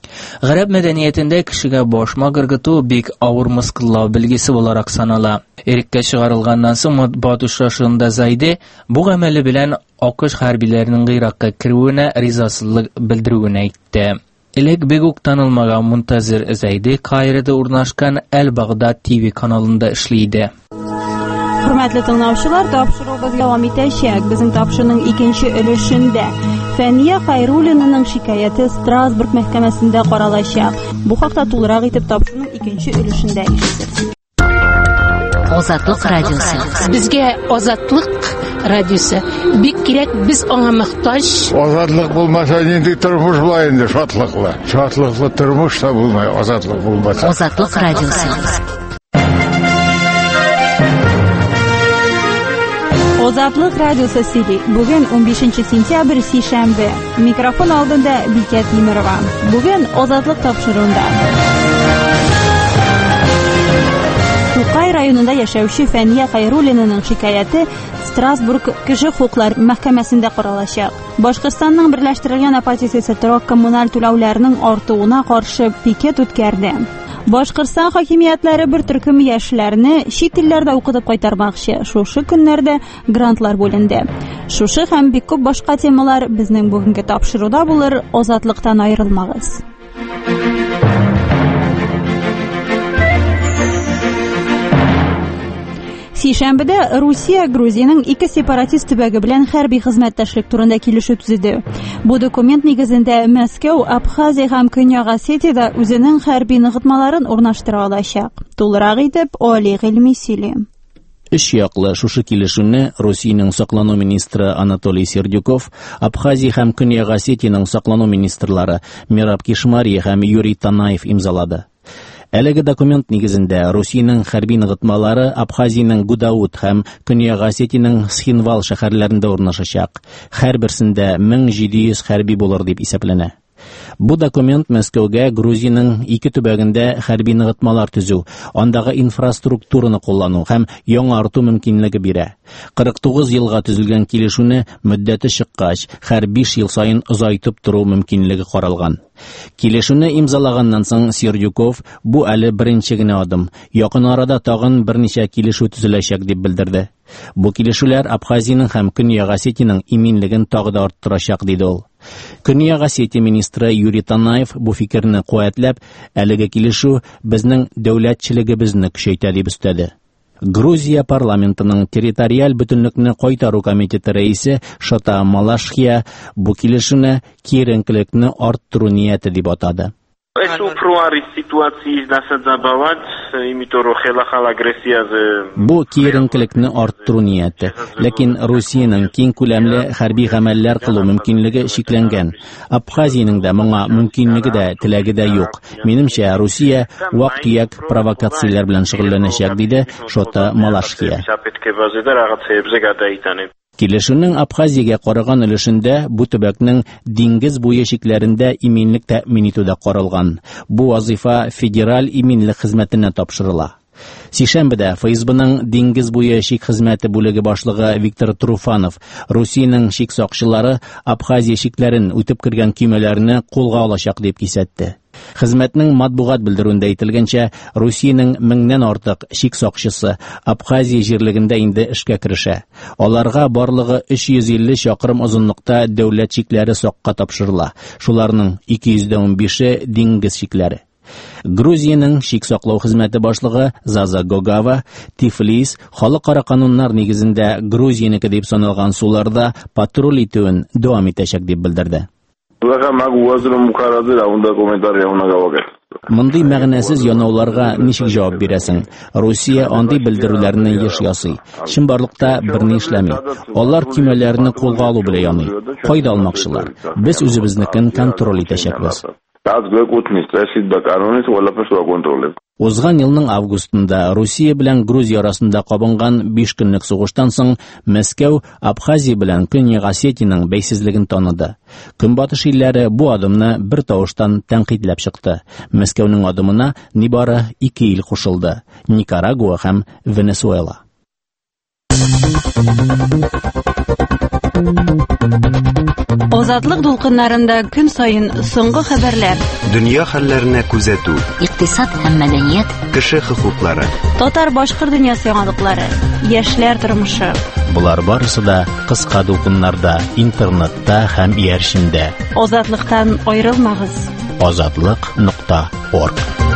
Гарәп мәдәниятендә кешегә башмак ыргыту бик авыр мыскыллау белгесе буларак санала. Иреккә чыгарылганнан соң матбугат очрашуында Зайде бу гамәле белән АКШ хәрбиләренең Иракка керүенә ризасызлык белдерүен әйтте. Элек бик үк танылмаган Мунтазир Зайде Каирада урнашкан Әл-Багдад ТВ каналында эшли иде. Hürmetli tınlavçılar, tapşırığımız devam edecek. Bizim tapşırının ikinci өлешендә Фәния Хайруллинаның şikayeti Strasbourg мәхкәмәсендә каралачак. Бу хакта тулырак итеп tapşырының ikinci өлешендә ишетәбез. Азатлык радиосы. Безгә Азатлык радиосы бик кирәк, без аңа мохтаҗ. Азатлык булмаса инде тормыш булай инде, шатлыклы. Шатлыклы тормыш та булмай, азатлык булмаса. Азатлык радиосы. Азатлык радиосы сөйли. Бүген он бишенче сентябрь сишәмбе. Микрофон алдында Бикә Тимерова. Бүген Азатлык тапшыруында. Тукай районында яшәүче Фәния Хайруллинаның шикаяте Страсбург кеше хукуклар мәхкәмәсендә каралачак. Башкортстанның берләштерелгән оппозициясе торак коммуналь түләүләрнең артуына каршы пикет үткәрде. Башкортстан хакимиятләре бер төркем яшьләрне чит илләрдә укытып кайтармакчы. Шушы көннәрдә грантлар бүленде. Шушы һәм бик күп башка темалар безнең бүгенге тапшыруда булыр. Азатлыктан аерылмагыз. Сишәмбедә Русия Грузияның ике сепаратист төбәге белән хәрби хезмәттәшлек турында килешү төзеде. Бу документ нигезендә Мәскәү, Абхазия һәм Көньяк Осетиядә үзенең хәрби ныгытмаларын урнаштыра алачак. Тулырак итеп Али Гыйльми сөйли. Өч яклы шушы килешүне Русиянең саклану министры Анатолий Сердюков, Абхазия һәм Көньяк Осетиянең саклану министрлары Мераб Кишмария һәм Юрий Танаев имзалады. Әлеге документ нигезендә Русиянең хәрби ныгытмалары Абхазиянең Гудаут һәм Көньяк Осетиянең Схинвал шәһәрләрендә урнашачак. Һәрберсендә мең җиде йөз хәрби булыр дип исәпләнә. Бу документ Мәскәүгә Грузияның ике төбәгендә хәрби ныгытмалар төзү, андагы инфраструктураны куллану һәм яңарту мөмкинлеге бирә. кырык тугыз елга төзелгән килешүне мөддәте чыккач, һәр биш ел саен озайтып тору мөмкинлеге каралган. Килешүне имзалаганнан соң Сердюков бу әле беренче генә адым, якын арада тагын берничә килешү төзеләчәк дип белдерде. Бу килешүләр Абхазиянең һәм Көньяк Осетиянең иминлеген тагы да арттырачак диде ул. Көньяк Осетия министры Юрий Танаев бу фикерне куәтләп, әлеге килешү безнең дәүләтчелегебезне көчәйтә дип өстәде. Грузия парламентының территориаль бөтенлекне кайтару комитеты рәисе Шота Малашхия бу килешүне киеренкелекне арттыру нияте дип атады. Бу киеренкелекне арттыру нияте, ләкин Русиянең киң күләмле хәрби гамәлләр кылу мөмкинлеге шикләнгән. Абхазиянең дә моңа мөмкинлеге дә, теләге дә юк. Минемчә, Русия вак-төяк провокацияләр белән шөгыльләнәчәк, диде Шота Малашхия. Килешүнең Абхазиягә караган өлешендә бу төбәкнең диңгез буе шикләрендә иминлек тәэмин итүдә каралган. Бу вазифа федераль иминлек хезмәтенә тапшырыла. Сишәмбедә ФСБның диңгез буе шик хезмәте бүлеге башлыгы Виктор Труфанов Русиянең шик сакчылары Абхазия шикләрен үтеп кергән көймәләрне кулга алачак дип кисәтте. Хезмәтнең матбугат белдерүендә әйтелгәнчә, Русиянең меңнән артык шик сакчысы Абхазия җирлегендә инде эшкә керешә. Аларга барлыгы өч йөз илле чакрым озынлыкта дәүләт шикләре сакка тапшырыла. Шуларның ике йөз дә унбише диңгез шикләре. Грузияның шик саклау хезмәте башлыгы Заза Гогава Тифлис халыкара кануннар нигезендә Грузиянеке дип саналган суларда патруль итүен дәвам итәчәк дип белдерде. Мондый мәгънәсез янауларга ничек җавап бирәсең? Русия андый белдерүләрне еш ясый. Чынбарлыкта берни эшләми. Алар көймәләрне кулга алу белән яный. Кайда алмакчылар? Без үзебезнекен контроль итәчәкбез. Узган елның августында Русия белән Грузия арасында кабынган биш көнлек сугыштан соң Мәскәү Абхазия белән Көньяк Осетиянең бәйсезлеген таныды. Көнбатыш илләре бу адымны бер тавыштан тәнкыйтьләп чыкты. Мәскәүнең адымына нибары ике ил кушылды: Никарагуа һәм Венесуэла. Азатлык дулкыннарында көн сайын соңгы хәбәрләр. Дөнья хәлләренә күзәтү. Икътисад һәм мәдәният. Кеше хокуклары. Татар-башкорт дөньясы яңалыклары. Яшьләр тормышы. Булар барысы да кыска дулкыннарда, интернетта һәм иярчендә. Азатлыктан аерылмагыз. азатлык нокта орг.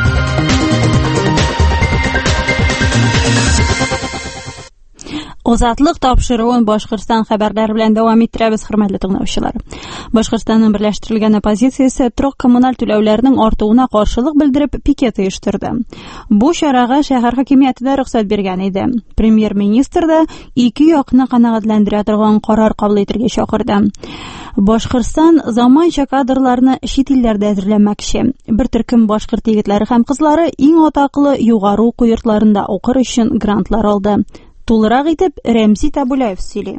Азатлык тапшыруын Башкортстан хәбәрләре белән дәвам иттерәбез, хөрмәтле тыңлаучылар. Башкортстанның берләштерелгән оппозициясе торак коммуналь түләүләрнең артуына каршылык белдереп пикет оештырды. Бу чарага шәһәр хакимияте дә рөхсәт биргән иде. Премьер-министр да ике якны канәгатьләндерә торган карар кабул итәргә чакырды. Башкортстан заманча кадрларны чит илләрдә әзерләмәкче. Бер төркем башкорт егетләре һәм кызлары иң атаклы югары уку йортларында укыр өчен грантлар алды. Тулырак итеп Рәмзи Табулаев сөйли.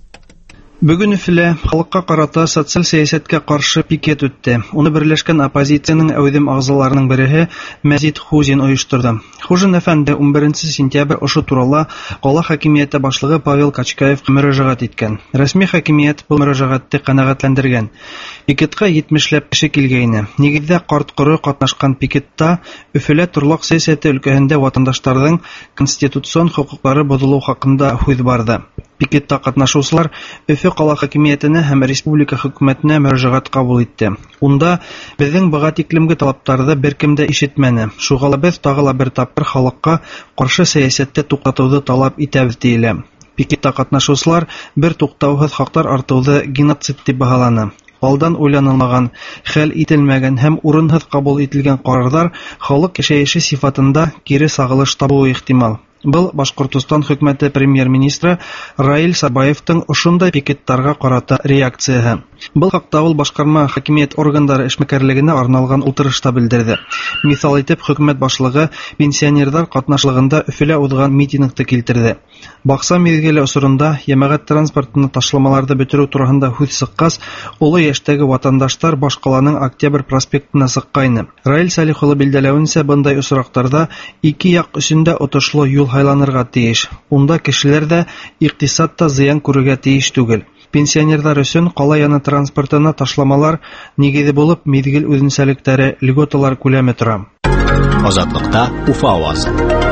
Бүген Өфелә халыкка карата социаль сәясәткә каршы пикет үтте. Уны берләшкән оппозициянең әүдем агзаларының береһе Мәзид Хузин оештырды. Хужин әфәнде унберенче сентябрь ошо турыла кала хакимияте башлыгы Павел Качкаев мөрәҗәгать иткән. Рәсми хакимият бу мөрәҗәгатьте канәгатьләндергән. Пикетка җитмешләп кеше килгәйне. Нигездә карт-коры катнашкан пикетта Өфелә торлак сәясәте өлкәһендә ватандашларның конституцион хокуклары бозылу хакында сүз барды. Пикетта катнашучылар Өфе кала хакимиятенә һәм республика хөкүмәтенә мөрәҗәгать кабул итте. Унда безнең быга тиклемге талаптарда беркем дә ишетмәне. Шугала без тагыла бер тапкыр халыкка каршы сәясәтте туктатуды талап итәбез диелә. Пикетта катнашучылар бер туктаусыз хактар артуды геноцид дип баһаланы. Алдан уйланылмаган, хәл ителмәгән һәм урынсыз кабул ителгән карарлар халык яшәеше сифатында кире сагылыш табуы ихтимал. Был Башкортстан хөкүмәте премьер-министры Раил Сарбаевтың ошондай пикеттарга карата реакцияһы. Был хакта ул башкарма хакимият органнары эшмәкәрлегенә арналган утырышта белдерде. Мисал итеп, хөкүмәт башлыгы пенсионерлар катнашлыгында Өфелә узган митингты килтерде. Бакса мизгеле осурында җәмәгать транспортын ташламаларды бетерү турында сүз сыккас, улы яшьтәге ватандашлар Башкаланың Октябрь проспектына сыккайны. Раил Салих улы билдәләвенчә, бындай осрактарда ике як өчендә отышлы юл хайланырга тиеш. Унда кешеләр дә икътисадта зыян күрергә тиеш түгел. Пенсионерлар өчен кала яны транспортына ташламалар нигезе булып мизгел үзенчәлекләре, льготалар күләме тора. Азатлыкта Уфа авазы.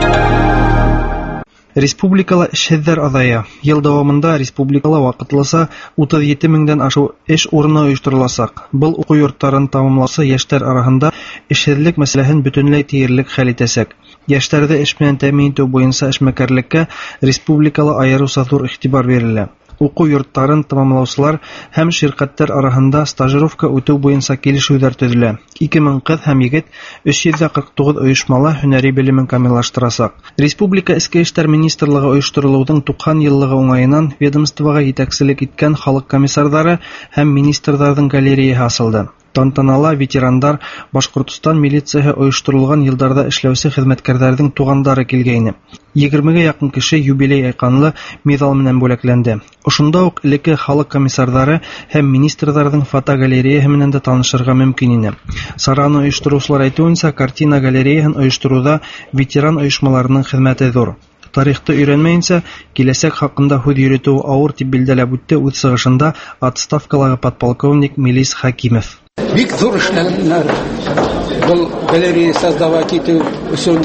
Республикала эшһеҙҙәр аҙая. Ел дауамында республикала ваҡытлыса утыҙ ете меңдән ашу эш урыны ойоштороласаҡ. Был уҡыу йорттарын тамамлаусы йәштәр араһында эшһеҙлек мәсьәләһен бөтөнләй тиерлек хәл итәсәк. Йәштәрҙе эш менән тәьмин итеү буйынса эшмәкәрлеккә республикала айырыуса ҙур иғтибар бирелә. Уҡыу йорттарын тамамлаусылар һәм ширкәттәр араһында стажировка үтеү буйынса килешеүҙәр төҙөлә. ике мең ҡыҙ һәм егет өс йөҙ ҡырҡ туғыҙ ойошмала һөнәри белемен камиллаштырасаҡ. Республика эске эштәр министрлығы ойошторолоуҙың туҡһан йыллығы уңайынан ведомствоға етәкселек иткән халыҡ комиссарҙары һәм министрҙарҙың галереяһы асылды. Тантанала ветерандар, Башҡортостан милицияһы ойошторолған йылдарҙа эшләүсе хеҙмәткәрҙәрҙең туғандары килгәйне. егермегә яҡын кеше юбилей айҡанлы миҙал менән бүләкләнде. Ошонда уҡ элекке халыҡ комиссарҙары һәм министрҙарҙың фотогалереяһы менән дә танышырға мөмкин ине. Сараны ойоштороусылар әйтеүенсә, картина галереяһын ойоштороуҙа ветеран ойошмаларының хеҙмәте ҙур. Тарихты өйрәнмәйенсә, киләсәк хаҡында һүҙ йөрөтөү ауыр тип билдәләп үтте үҙ сығышында отставкалағы подполковник Милис Хакимов. Бик зур эшләнеләр. Был галерея создавать итү өсөн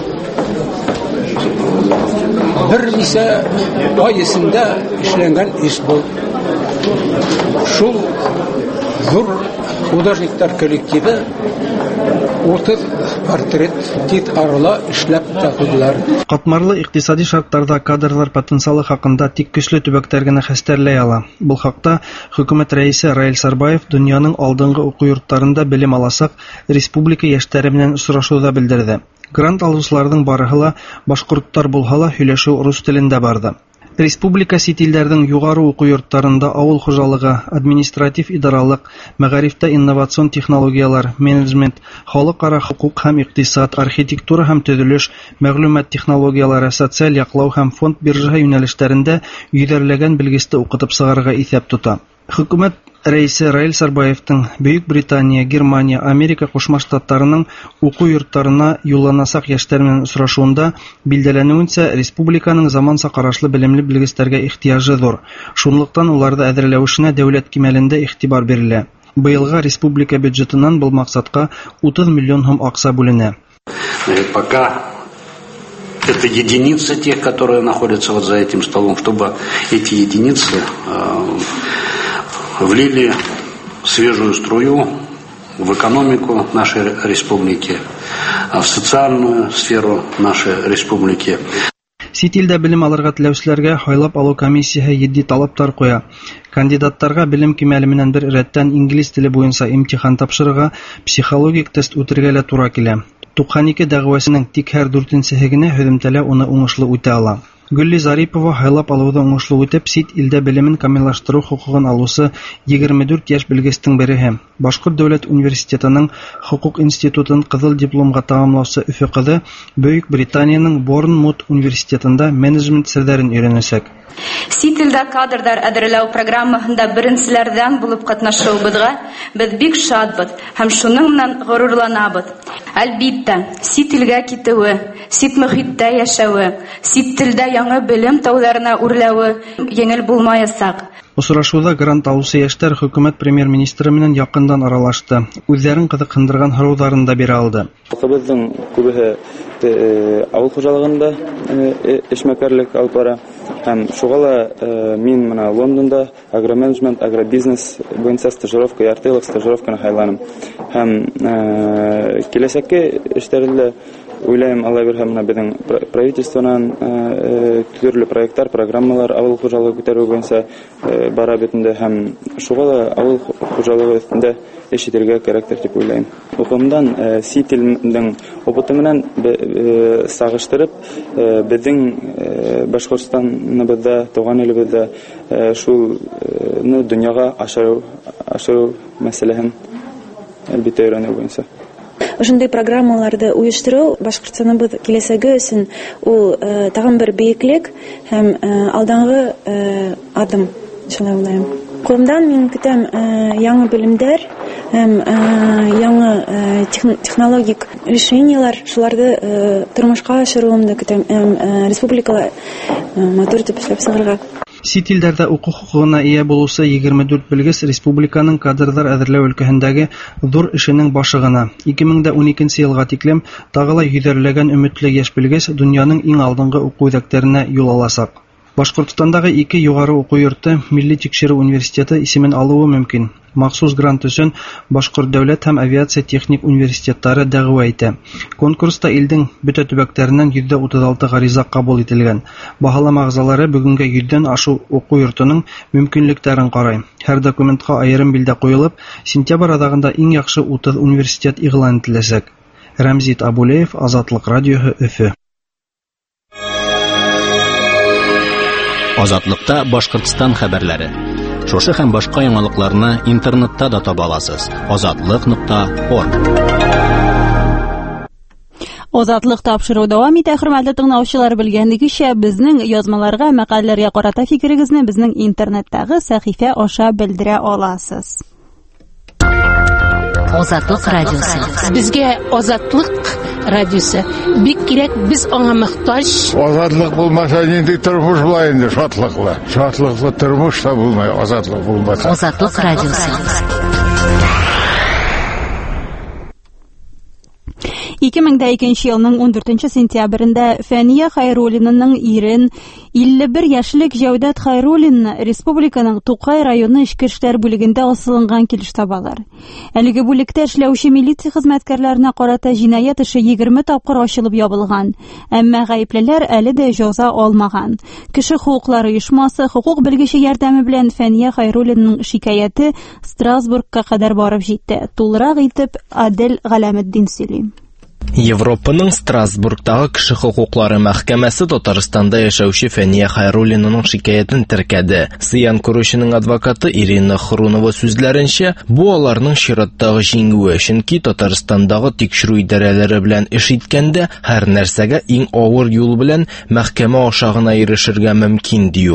бер нисә ай эсендә эшләнгән эш бул. Шул зур художниктар коллективы утыҙ портрет тит арыла эшләп тапылдылар. Катмарлы иҡтисади шарттарда кадрлар потенциалы хаҡында тик көслө төбәктәр генә хәстәрләй ала. Был хаҡта хөкүмәт рәисе Раил Сарбаев донъяның алдынғы уҡыу йорттарында белем аласаҡ республика йәштәре менән осрашыуҙа белдерҙе. Грант алыусыларҙың барыһы ла башҡорттар булһа ла һөйләшеү рус телендә барды. Республика сит илдәрҙең юғары уҡыу йорттарында ауыл хужалығы, административ идаралыҡ, мәғарифта инновацион технологиялар, менеджмент, халыҡ-ара хоҡуҡ һәм иҡтисад, архитектура һәм төҙөлөш, мәғлүмәт технологиялары, социаль яҡлау һәм фонд биржаһы йүнәлештәрендә йөҙәрләгән белгесте уҡытып сығарырға иҫәп тота. Хөкүмәт рәисе Раил Сарбаевтың Бөек Британия, Германия, Америка Кушма Штаттарының уку йортларына юлланасак яшьләр белән очрашуында билдәләнүенчә, республиканың заманча карашлы белемле белгечләргә ихтыяҗы зур. Шунлыктан уларны әзерләү дәүләт кимәлендә игътибар бирелә. Быелга республика бюджетыннан был максатка утыз миллион сум акча бүленә. Пока это единицы тех, которые находятся вот за этим столом, чтобы эти единицы э, влили свежую струю в экономику нашей республики, в социальную сферу нашей республики. Сит илдә белем алырга теләүчеләргә хайлап алу комиссияһы җитди талаптар куя. Кандидаттарга белем кимәле менән бер рәттән инглиз теле буенча имтихан тапшырырга, психологик тест үтәргә лә туры килә. туксан ике дәгъвасының тик һәр дүртенчеһе генә һөҗүмтәлә уны уңышлы үтә ала. Гөлли Зарипова хайлап алуды уңышлы үтеп, сит илдә белемен камиллаштыру хукугын алусы егерме дүрт яшь белгестең береһе. Башкорт дәүләт университетының хукук институтын кызыл дипломга тәмамлаучы Өфе кызы Бөек Британияның Борнмут университетында менеджмент серләрен өйрәнәчәк. Сит илдә кадрдар әзерләү программаһында беренчеләрдән булып катнашуыбызга без бик шатбыз һәм шуның белән горурланабыз. Әлбиттә, сит илгә китүе, сит мөхиттә яшәүе, сит телдә яңа белем тауларына үрләүе еңел булмаячак. Очрашуда грант алучы яшьләр хөкүмәт премьер-министры менән якындан аралашты. Үзләрен кызыксындырган һорауларын да бирә алды. Халкыбызның күбеһе авыл хуҗалыгында эшмәкәрлек алып бара. Һәм шугала мин менә Лондонда агроменеджмент, агробизнес буенча стажировка, ярты еллык стажировканы хайланым. Һәм киләчәккә эшләрдә уйлайм, Алла бирһә, менә безнең правительствонан төрле проектлар, программалар авыл хуҗалыгы күтәрү буенча бара бетендә һәм шугала авыл хуҗалыгы өстендә эш итәргә кирәктер дип уйлайм. Укымдан сит илнең опыты менән сагыштырып, безнең Башкортстаныбызда, туган илебездә шулны дөньяга ашыру ашыру мәсьәләһен әлбиттә өйрәнү буенча. Ошондай программаларды уйыштыру Башкортстаныбыз киләсәге өчен ул тагын бер биеклек һәм алдынгы адым шулай уйлыйм. Колымдан мин көтәм яңа белемдәр һәм яңа технологик решениялар, шуларды тормышка ашыруымны көтәм. Республикала матур итеп эшләп чыгарга. Сит илдәрдә уку хукугына ия булучы егерме дүрт белгес республиканың кадрдар әзерләү өлкәһендәге зур эшенең башы гына. ике мең уникенче елга тиклем тагыла йөзәрләгән өметле яшь белгес дөньяның иң алдынгы уку үзәкләренә юл аласак. Башкортстандагы ике югары уку йорты Милли тикшерү университеты исемен алуы мөмкин. Махсус грант өчен Башкорт дәүләт һәм авиация техник университетлары дәгъва итә. Конкурста илдең бөтә төбәкләреннән йөз утыз алты гариза кабул ителгән. Баһалама әгъзалары бүгенгә йөздән ашу уку йортының мөмкинлекләрен карый. Һәр документка аерым билдә куелып, сентябрь адагында иң яхшы утыз университет игълан ителәчәк. Рәмзит Абулеев, Азатлык радиоһы, Өфе. Азатлыкта Башкортстан хәбәрләре. Шушы һәм башка яңалыкларны интернетта да таба аласыз. азатлык нокта орг. Азатлык тапшыру дәвам итә, хөрмәтле тыңлаучылар, белгәнегезчә, безнең язмаларга, мәкаләләргә карата фикерегезне безнең интернеттагы сәхифә аша белдерә аласыз. Азатлык радиосы. Безгә Азатлык радиосы бик кирәк, без аңа мохтаҗ. Азатлык булмаса, нинди тормыш булай инде, шатлыклы. Шатлыклы тормыш та булмай, азатлык булмаса. Азатлык радиосы. ике мең икенче елның он дүртенче сентябрендә Фәния Хәйруллинаның ирен илле бер яшьлек Җәүдәт Хәйруллинны республиканың Тукай районы эчке эшләр бүлегендә асылынган килеш табалар. Әлеге бүлектә эшләүче милиция хезмәткәрләренә карата җинаять эше егерме тапкыр ачылып ябылган, әмма гаеплеләр әле дә җәза алмаган. Кеше хукуклары оешмасы хукук белгече ярдәме белән Фәния Хәйруллинаның шикаяте Страсбургка кадәр барып җитте. Тулырак итеп Адел Галәметдин сөйли. Европаның Страсбургтагы кеше хукуклары мәхкәмәсе Татарстанда яшәүче Фәния Хәйруллинаның шикаятен теркәде. Зыян күрүченең адвокаты Ирина Хрунова сүзләренчә, бу аларның чираттагы җиңүе, чөнки Татарстандагы тикшерү идарәләре белән эш иткәндә һәр нәрсәгә иң авыр юл белән мәхкәмә аша гына ирешергә мөмкин ди ул.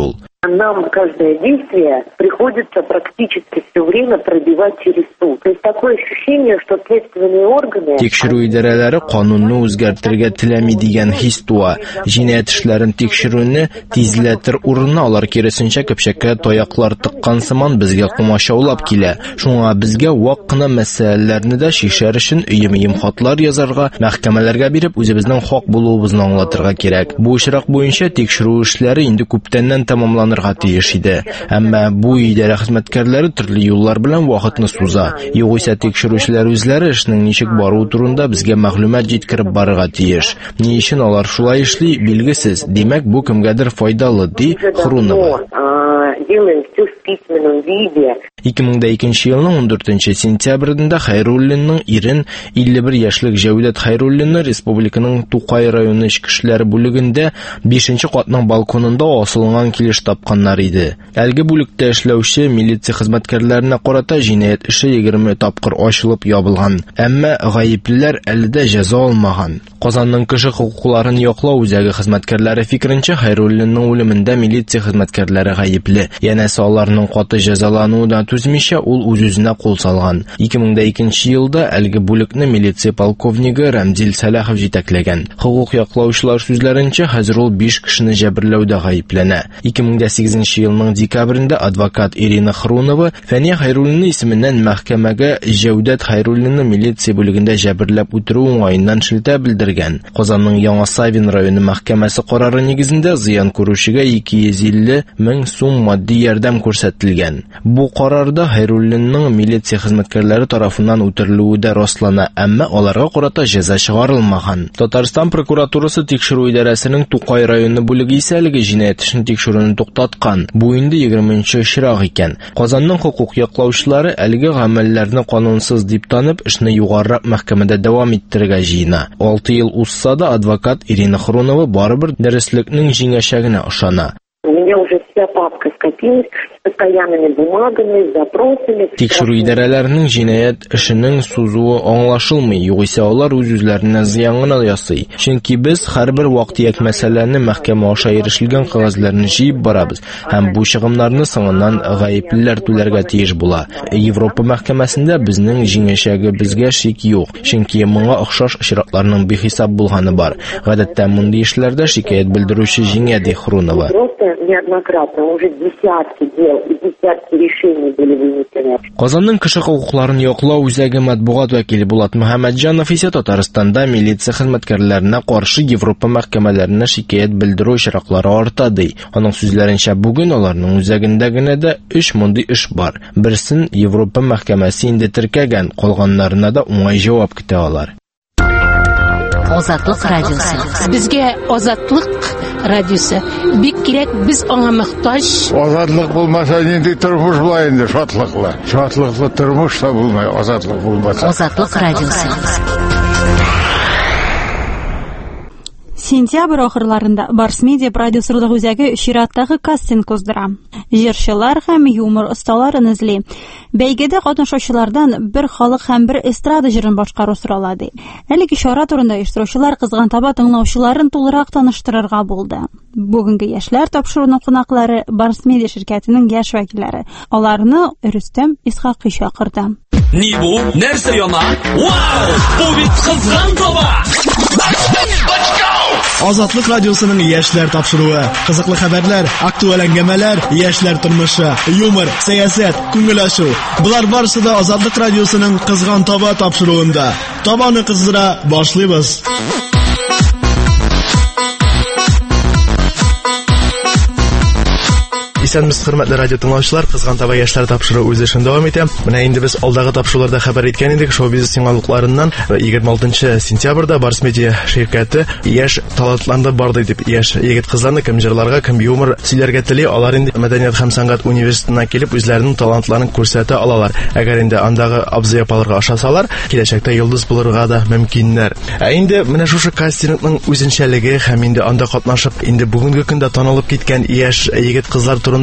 Нам каждое действие приходится практически все время пробивать через суд. То есть такое ощущение, что следственные органы... Текшеру идарәләре канунны үзгәртергә теләми дигән хис туа. Җинаять эшләрен тикшерүне тизләтер урынына алар киресенчә көпчәккә таяклар тыккан сыман безгә кумашаулап килә. Шуңа безгә вак кына мәсьәләләрне дә шишәр өчен өем-өем хатлар язарга, мәхкәмәләргә биреп үзебезнең хак булуыбызны аңлатырга кирәк. Бу очрак буенча тикшерү эшләре инде күптәннән тәмамланырга тиеш иде. Әмма бу идарә хезмәткәрләре төрле юллар белән вакытны суза. Югыйсә тикшерүчеләр үзләре эшнең ничек баруы турында безгә мәгълүмат җиткереп барырга тиеш. Ни өчен алар шулай эшли, билгесез. Димәк, бу кемгәдер файдалы, ди Хрунова. Делаем все в письменном виде. ике мең икенче елның ундүртенче сентябрендә Хәйруллинның ирен илле бер яшьлек Җәүдәт Хәйруллинны республиканың Тукай районы эчке эшләр бүлегендә бишенче катның балконында асылган килеш тапканнар иде. Әлге бүлектә эшләүче милиция хезмәткәрләренә карата җинаять эше егерме тапкыр ачылып ябылган. Әмма гаеплеләр әле дә җәза алмаган. Казанның кеше хукукларын яклау үзәге хезмәткәрләре фикеренчә, Хәйруллинның үлемендә милиция хезмәткәрләре гаепле. Янәсе аларның каты җәзалануы да түзмичә ул үз-үзенә кул салган. ике мең икенче елда әлге бүлекне милиция полковнигы Рәмзил Сәләхов җитәкләгән. Хукук яклаучылар сүзләренчә, хәзер ул биш кешене җәберләүдә гаепләнә. ике мең сигезенче елның декабрендә адвокат Ирина Хрунова Фәния Хәйруллинны исеменнән мәхкәмәгә Җәүдәт Хәйруллинны милиция бүлегендә җәберләп үтерү уңаеннан шелтә белдергән. Казанның Яңа Савин районы мәхкәмәсе карары нигезендә зыян күрүчегә ике йөз илле мең сум матди ярдәм күрсәтелгән. Бу карарда Хәйруллинның милиция хезмәткәрләре тарафыннан үтерелүе дә раслана, әмма аларга карата җәза чыгарылмаган. Татарстан прокуратурасы тикшерү идарәсенең Тукай районы бүлеге исә әлеге җинаять эшен тикшерүне туктаткан. Бу инде егерменче очрак икән. Казанның хукук яклаучылары әлеге гамәлләрне канунсыз дип танып, эшне югарырак мәхкәмәдә дәвам иттерергә җыена. алты ел узса да адвокат Ирина Хрунова барыбер дәреслекнең җиңәчәгенә ышана. У меня уже вся папка скопилась с постоянными бумагами, с запросами. Тикшерү идарәләренең җинаять эшенең сузуы аңлашылмый, югыйсә алар үз-үзләренә зыян гына ясый. Чөнки без һәрбер вакыт мәсьәләне мәхкәмә аша ирешелгән кагазьләрне җыеп барабыз һәм бу чыгымнарны соңыннан гаеплеләр түләргә тиеш була. Европа мәхкәмәсендә безнең җиңәчәге безгә шик юк, чөнки моңа охшаш очракларның бихисап булганы бар. Гадәттә мондый эшләрдә шикаять белдерүче җиңә, ди Хрунова. Неоднократно уже десятки дел и десятки решений были вынесены. Казанның кеше хукукларын яклау үзәге матбугат вәкиле Булат Мөхәммәтҗанов исә Татарстанда милиция хезмәткәрләренә каршы Европа мәхкәмәләренә шикаять белдерү очраклары арта, ди. Аның сүзләренчә, бүген аларның үзәгендә генә дә өч мондый эш бар. Берсен Европа мәхкәмәсе инде теркәгән, калганнарына да уңай җавап көтә алар. Азатлык радиосы. Безгә Азатлык радиосы бик кирәк, без аңа мохтаҗ. Азатлык булмаса нинди тормыш була инде, шатлыклы. Шатлыклы тормыш та булмай, азатлык булмаса. Азатлык радиосы. Сентябрь ахырларында Барс Медиа продюсерлык үзәге чираттагы кастинг уздыра. Җырчылар һәм юмор осталарын эзли. Бәйгедә катнашучылардан бер халык һәм бер эстрада җырын башкару соралады. Әлеге чара турында оештыручылар кызган таба тыңлаучыларын тулырак таныштырырга булды. Бүгенге яшьләр тапшыруның кунаклары Барс Медиа ширкәтенең яшь вәкилләре. Аларны Рөстәм Исхакый чакырды. Ни бу? Нәрсә яна? Вау! Бу бит кызган таба! Азатлык радиосының яшьләр тапшыруы, кызыклы хәбәрләр, актуаль әңгәмәләр, яшьләр тормышы, юмор, сәясәт, күңел ачу. Булар барысы да Азатлык радиосының кызган таба тапшыруында. Табаны кыздыра башлыйбыз. Исәнмез, хөрмәтле радио тыңлаучылар, кызган таба яшьләр тапшыруы үз эшен дәвам итә. Менә инде без алдагы тапшыруларда хәбәр иткән идек, шоу-бизнес яңалыкларыннан егерме алтынчы сентябрьдә Барс Медиа ширкәте яшь талантларны барды дип, яшь егет-кызларны кем җырларга, кем юмор сөйләргә тели, алар инде Мәдәният һәм сәнгать университетына килеп үзләренең талантларын күрсәтә алалар. Әгәр инде андагы абзый-апаларга ашасалар, киләчәктә йолдыз булырга да мөмкиннәр. Ә инде менә шушы кастингның үзенчәлеге һәм инде анда катнашып, инде бүгенге көндә танылып киткән яшь егет-кызлар турында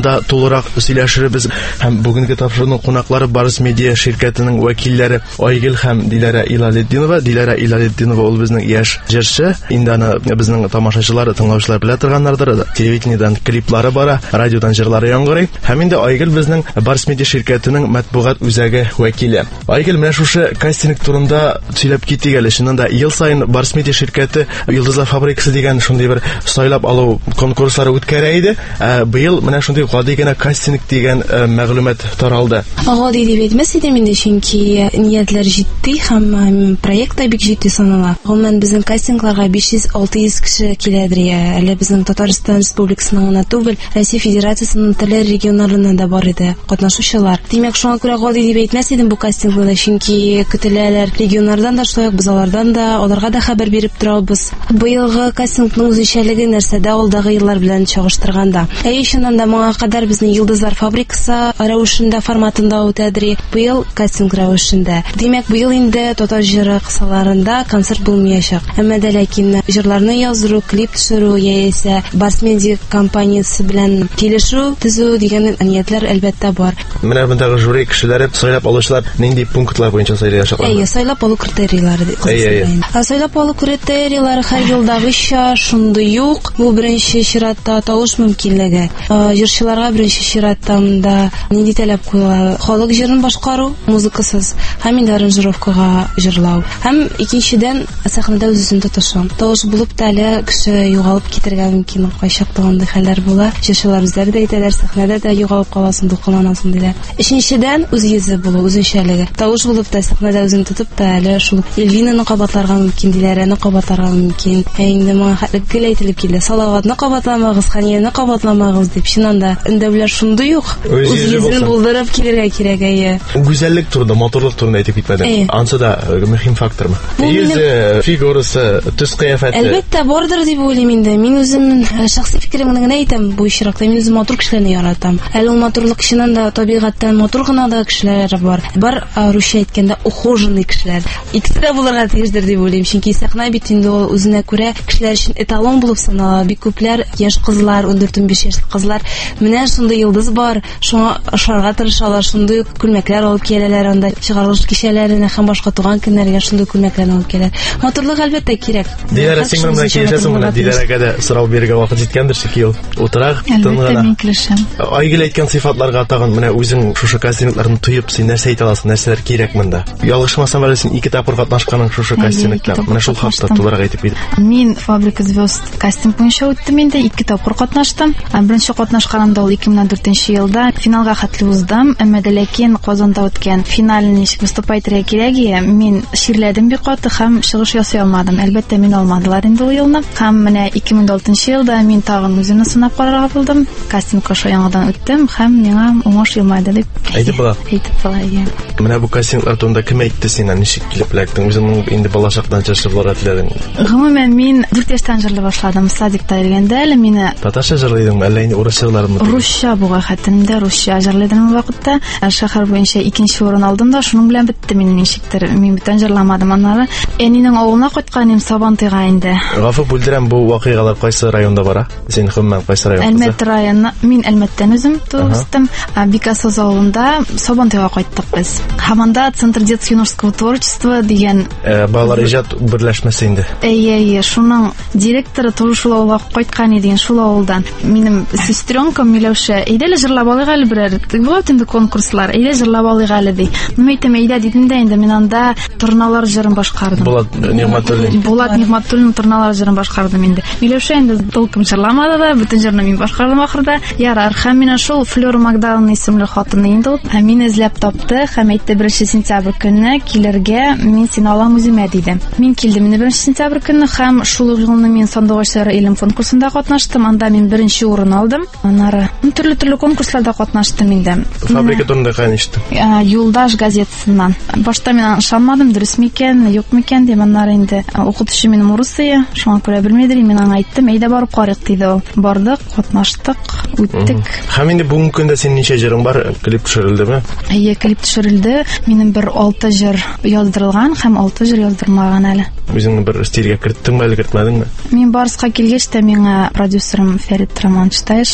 турында тулырак сөйләшербез. Һәм бүгенге тапшыруның кунаклары Барс медиа ширкәтенең вәкилләре Айгөл һәм Диләрә Илалетдинова. Диләрә Илалетдинова ул безнең яшь җырчы. Инде аны безнең тамашачылар, тыңлаучылар белә торганнардыр. Телевидениедән клиплары бара, радиодан җырлары яңгырый. Һәм инде Айгөл безнең Барс медиа ширкәтенең матбугат үзәге вәкиле. Айгөл, менә шушы кастинг турында сөйләп китик әле. Шунда ел сайын Барс медиа ширкәте Йолдызлар фабрикасы дигән шундый бер сайлап алу конкурслары үткәрә иде. Быел менә шундый гади генә кастинг дигән мәгълүмат таралды. Гади дип әйтмәс идем инде, чөнки ниятләр җитди һәм проект та бик җитди санала. Гомумән безнең кастингларга биш йөз алты йөз кеше киләдер. Әле безнең Татарстан Республикасының гына түгел, Россия Федерациясының төрле регионнарыннан да бар иде катнашучылар. Димәк, шуңа күрә гади дип әйтмәс идем бу кастингны, чөнки көтеләләр регионнардан да, шулай ук без алардан да, аларга да хәбәр биреп торабыз. Быелгы кастингның үзенчәлеге нәрсәдә алдагы еллар белән чагыштырганда. Әй, чыннан да моңа кадәр безнең Йолдызлар фабрикасы рәвешендә форматында үтәдер. Быел кастинг рәвешендә. Димәк, быел инде татар җыры кысаларында концерт булмаячак. Әмма дә ләкин җырларны язу, клип төшерү яисә Барс медиа компаниясе белән килешү төзү дигән ниятләр әлбәттә бар. Менә мондагы жюри кешеләре сайлап алучылар нинди пунктлар буенча сайлаячаклар? Әйе, сайлап алу критерийлары дип кысаларында. Сайлап алу критерийлары һәр елдагыча шундый ук. Бу беренче чиратта тавыш мөмкинлеге. Җырчыларга беренче чиратта монда нинди таләп куела? Халык җырын башкару, музыкасыз һәм инде аранжировкага җырлау. Һәм икенчедән сәхнәдә үзен тотышу. Тавыш булып та әле кеше югалып китәргә мөмкин. Кайчак булгандай хәлләр була. Җырчылар үзләре дә әйтәләр, сәхнәдә дә югалып каласың, дулкынланасың диләр. Өченчедән үз йөзе булу, үзенчәлеге. Тавыш булып та сәхнәдә үзен тотып та әле шул Эльвинаны кабатларга мөмкин, Диләрәне кабатларга мөмкин. Инде моңа хәтлек әйтелеп килде. Салаватны кабатламагыз, Ханияне кабатламагыз дип. Чыннан да өндәүләр шундый ук. Үз йөзен булдырып килергә кирәк. Гүзәллек турында, моторлык турында әйтеп китмәдең. Ансы да мөһим фактормы? Йөзе, фигурасы, төс кыяфәте. Әлбәттә бардыр дип уйлыйм инде. Мин үземнең шәхси фикеремне генә әйтәм бу очракта. Мин үзем матур кешеләрне яратам. Әле ул матурлык кешенән дә табигатьтән матур гына да кешеләр бар. Бар русча әйткәндә ухоженный кешеләр. Икесе дә булырга тиештер дип уйлыйм. Чөнки сәхнә бит инде ул үзенә күрә кешеләр өчен эталон булып санала. Бик күпләр яшь кызлар, ундүрт-унбиш яшьлек кызлар менә шундый йолдыз бар. Шуңа ашарга тырышалар, шундый күлмәкләр алып киләләр, анда чыгарылыш кичәләренә һәм башка туган көннәргә шундый күлмәкләрне алып киләләр. Матурлык әлбәттә кирәк. Диләрә, син белән килешәсең менә Диләрәгә дә сорау бирергә вакыт җиткәндер шикелле. Утырак, тыңлана. Айгөл әйткән сыйфатларга тагын менә үзең шушы кастингларны туеп, син нәрсә әйтә аласың, нәрсәләр кирәк монда? Ялгышмасам әле син ике тапкыр катнашканың шушы кастингта. Менә шул хакта тулырак әйтеп бир. Мин Фабрика звезд кастинг буенча үттем инде, ике тапкыр катнаштым. Беренче катнашканымда ул ике мең дүртенче елда финалга хәтле уздым, әмма дә ләкин Казанда үткән финальный ничек выступать итәргә кирәк, мин ширләдем бик каты һәм чыгыш ясый алмадым. Әлбәттә мин алмадылар инде ул елны. Һәм менә ике мең алтынчы елда мин тагын үземне сынап карарга булдым. Кастингка яңадан үттем һәм миңа уңыш елмайды дип әйтеп була. Әйтеп була. Менә бу кастинглар турында кем әйтте сиңа, ничек килеп эләктең? Үзең инде балачактан җырларга теләдең. Гомумән мин дүрт яшьтән җырлый башладым. Садикта йөргәндә әле мине татарча җырлыйдыңмы, әллә инде урыс җырларымы? Русча буга хәтеремдә, русча җырлыйдым ул вакытта. Шәһәр буенча икенче урын алдым да, шуның белән бетте минем ничектер. Мин бүтән җырламадым аннары. Әнинең авылына кайтканым Сабантыйга инде. Гафу бүлдерәм, бу вакыйгалар кайсы районда бара? Син гомумән кайсы районда? Әлмәт районы. Мин Әлмәттән үзем тустым. Бикасоз авылында Сабантыйга кайттык без. Һәм анда Центр детско-юношеского творчества дигән балалар иҗат берләшмәсе инде. Әйе, шуның директоры тоже шул авылга кайткан иде, шул авылдан. Минем сестренкам Миләүшә, әйдә җырлап алыйк әле берәр. Булат инде конкурслар, әйдә җырлап алыйк әле ди. Мин әйтәм, әйдә дидем дә инде мин анда торналар җырын башкардым. Булат Нигъмәтуллин. Булат Нигъмәтуллин торналар җырын башкардым инде. Миләүшә инде толкын җырламады да, бөтен җырны мин башкардым ахырда. Ярар, һәм менә шул Флёр Магдалина исемле хатыны инде ул. Һәм мин эзләп тапты, һәм әйтте беренче сентябрь көнне килергә, мин сине алам үземә диде. Мин килдем инде беренче сентябрь көнне һәм шул елны мин Сандугачлар илем конкурсында катнаштым. Анда мин беренче урын алдым. Аннары төрле-төрле конкурсларда катнаштым инде. Фабрика турында кайныштым. Юлдаш газетасыннан. Башта мин ышанмадым, дөрес микән, юк микән дип, аннары инде укытучы минем урысыя, шуңа күрә белмәдер, мин аңа әйттем, әйдә барып карыйк диде ул. Бардык, катнаштык, үттек. Һәм инде бүгенге көндә син ничә җырың бар? Клип төшерелдеме? Әйе, клип төшерелде. Минем бер алты җыр яздырылган һәм алты җыр яздырмаган әле. Үзең бер стильгә керттеңме әле, кертмәдеңме? Мин Барска килгәч тә миңа продюсерым Фәрит Роман Читаев әйтте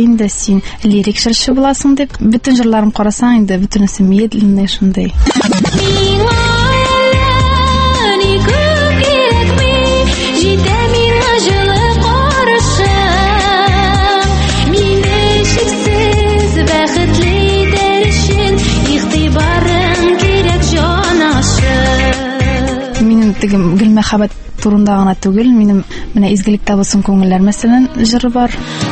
инде син лирик җырчы буласың дип, бөтен җырларын карасаң инде бөтенесе медленный шундый. Минем теге гел мәхәббәт турында гына түгел, минем менә изгелек табылсын күңелләр мәсәлән җыры бар.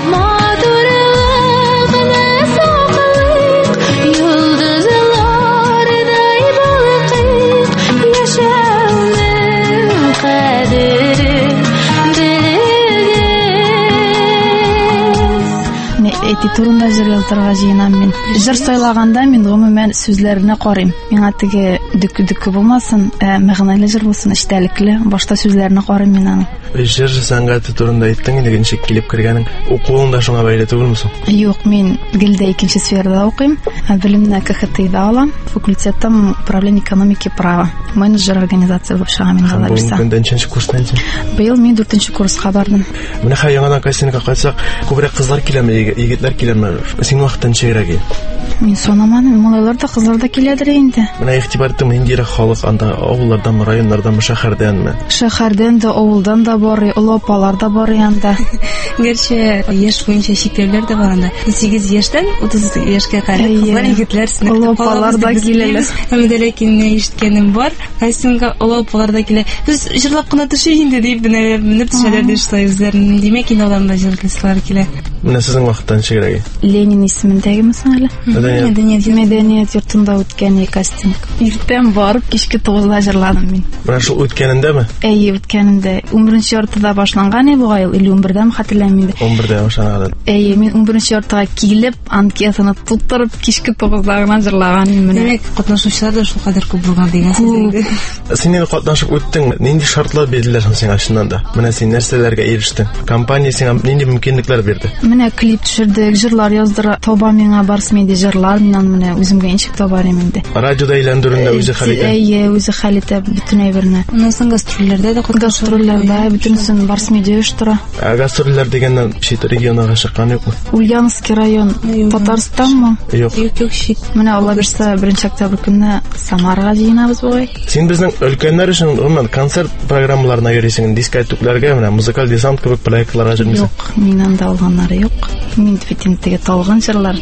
Әти турында җыр язарга җыенам мин. Җыр сайлаганда мин гомумән сүзләренә карыйм. Миңа теге дүк-дүк булмасын, мәгънәле җыр булсын, эчтәлекле, башта сүзләренә карыйм мин аның. Җыр сәнгате турында әйттең инде, ничек килеп кергәнең, укуың да шуңа бәйле түгелме соң? Юк, мин гелдә икенче сферада укыйм. Белемне КХТда алам. Факультетым управление экономики права. Менеджер организация булып чыгам мин алар бирсә. Бу ничәнче курста инде? Быел мин дүртенче курска бардым. Менә хәй яңадан кастингка кайтсак, күбрәк кызлар киләме, егетләр киләме? Син вакыттан чыгырак. Мин санамадым, малайлар да кызлар да киләдер инде. Менә игътибар иттем, индирә халык анда авыллардан, районнардан, шәһәрдәнме? Шәһәрдән да, авылдан да бар, олы апалар да бар янда. Гәрчә яшь буенча чикләүләр дә бар анда. сигез яшьтән утыз яшькә кадәр кызлар, егетләр сынып олы апалар да киләләр. Һәм дә ләкин ишеткәнем бар, кастингка олы апалар да килә. Без җырлап кына төшә инде дип менеп төшәләр ди шулай үзләрен. Димәк инде аларда җырлыйлар килә. Менә сезнең вакыттан чыгырак. Ленин исемендәге мәсәле. Мәдәният мәдәният йортында үткән кастинг. Иртән барып кичке тугызда җырладым мин. Менә шул үткәнендәме? Әйе, үткәнендә. унберенче яртыда башланган иде бу ел, или унбердәме хәтерләмим инде. унбердә башланган. Әйе, мин унберенче яртыга килеп, анкетаны тутырып, кичке тугызда гына җырлаган менә. Димәк, катнашучылар да шул кадәр күп булган дигән сүз инде. Син инде катнашып үттең, нинди шартлар бирделәр сиңа чыннан да? Менә син нәрсәләргә ирештең? Компания сиңа нинди мөмкинлекләр бирде? Менә клип төшердек, җырлар яздыра, таба миңа барс медиа җырлар, миннән менә үземгә ничек табарым инде. Радиода әйләндерүндә үзе хәл итә. Әйе, үзе хәл итә бөтен әйберне. Аннан соң гастрольләрдә дә гастрольләрдә бөтенсен барс медиа оештыра. Гастрольләр дигәннән чит регионга чыккан юкмы? Ульяновский район, Татарстанмы? Юк. Юк, юк, чит. Менә алла берсе беренче октябрь көнне Самарага җыенабыз бугай. Син безнең өлкәннәр өчен гомумән концерт программаларына йөрисең, дискотекләргә, менә музыкаль десант кебек проектларга җырлыйсың. Юк, миннән дә алганнары юк. Мин битен теге талгын җырлар.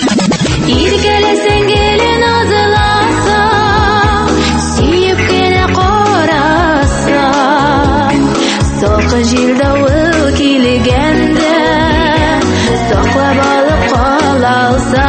Иркәләсәң гелен назласа, сөеп кенә караса, сакы җилдә ул килгәндә, саклап алып калса,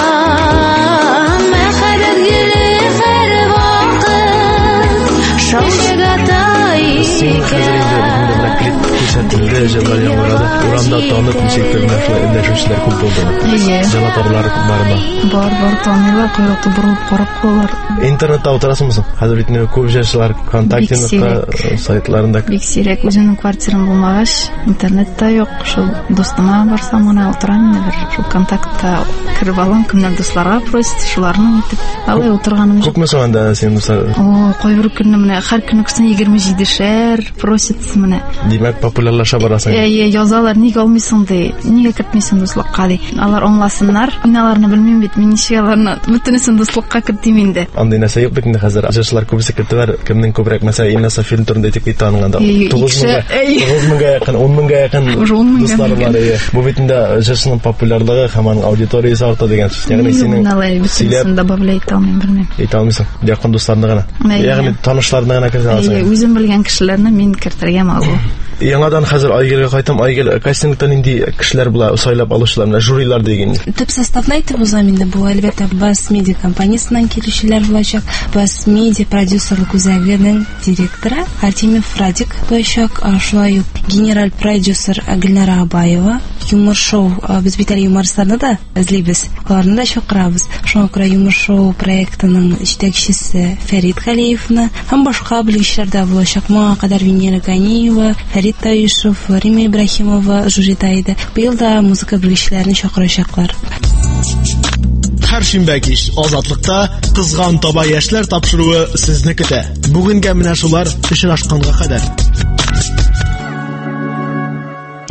мәхәббәт гөле һәр вакыт шаушыгатай икән. Күрсәтелде, җырлар яңгырады. Урамда танып ничектер шулай эндәшүчеләр күп булды. Җырлар табылар бармы? Бар, бар, таныйлар, койрыкты борылып карап калалар. Интернетта утырасыңмы? Хәзер бит күп җырлар ВКонтакте сайтларында. Бик сирәк, үземнең квартирам булмагач, интернетта юк. Шул достыма барсам, гына утырам инде бер. Шул ВКонтактта киреп алам, кемнәр дусларга просит, шуларны итеп. Алай утырганым. Күпме соң анда син дуслар? О, кайбер көнне менә һәр көнне кесен егерме җиде шәр просит менә. Димәк, популярлаша барасың. Әйе, язалар, ник алмыйсың ди, нигә кертмисең дуслыкка ди. Алар аңласыннар, мин аларны белмим бит, мин ничек аларны бөтенесен дуслыкка кертим инде. Андый нәрсә юк бит инде хәзер. Җырчылар күбесе кертәләр, кемнең күбрәк мәсәлән Иннаса фильм турында әйтеп китә аңланда. тугыз меңгә якын, ун меңгә якын дуслар бар. Бу бит инде җырчының популярлыгы һәм аның аудиториясе арта дигән сүз. Ягъни синең сөйләп добавлять итә алмыйм, белмим. Әйтә алмыйсың. Якын дусларны гына. Ягъни танышларны гына кертә аласың. Әйе, үзем белгән кешеләрне мин кертергә магыл. Яңадан хәзер Айгелгә кайтам. Айгел кастингтан инди кешеләр була сайлап алучылар, менә жюрилар дигән. Төп составны әйтеп узам инде. Бу әлбәттә Бас Медиа компаниясеннән килүчеләр булачак. Бас Медиа продюсерлык үзәгенең директоры Артемьев Радик булачак. Шулай ук генераль продюсер Гөлнара Абаева. Юмор шоу, без бит әле юмористларны да эзлибез. Аларны да чакырабыз. Шуңа күрә юмор шоу проектының җитәкчесе Фәрит Галиевны һәм башка белгечләр дә булачак. Моңа кадәр Венера Ганиева, Фәрит Таишев, Рима Ибрахимова жюрида иде. Быел да музыка белгечләрен чакырачаклар. Һәр шимбә кич Азатлыкта кызган таба яшьләр тапшыруы сезне көтә. Бүгенгә менә шулар өчен ашканга кадәр.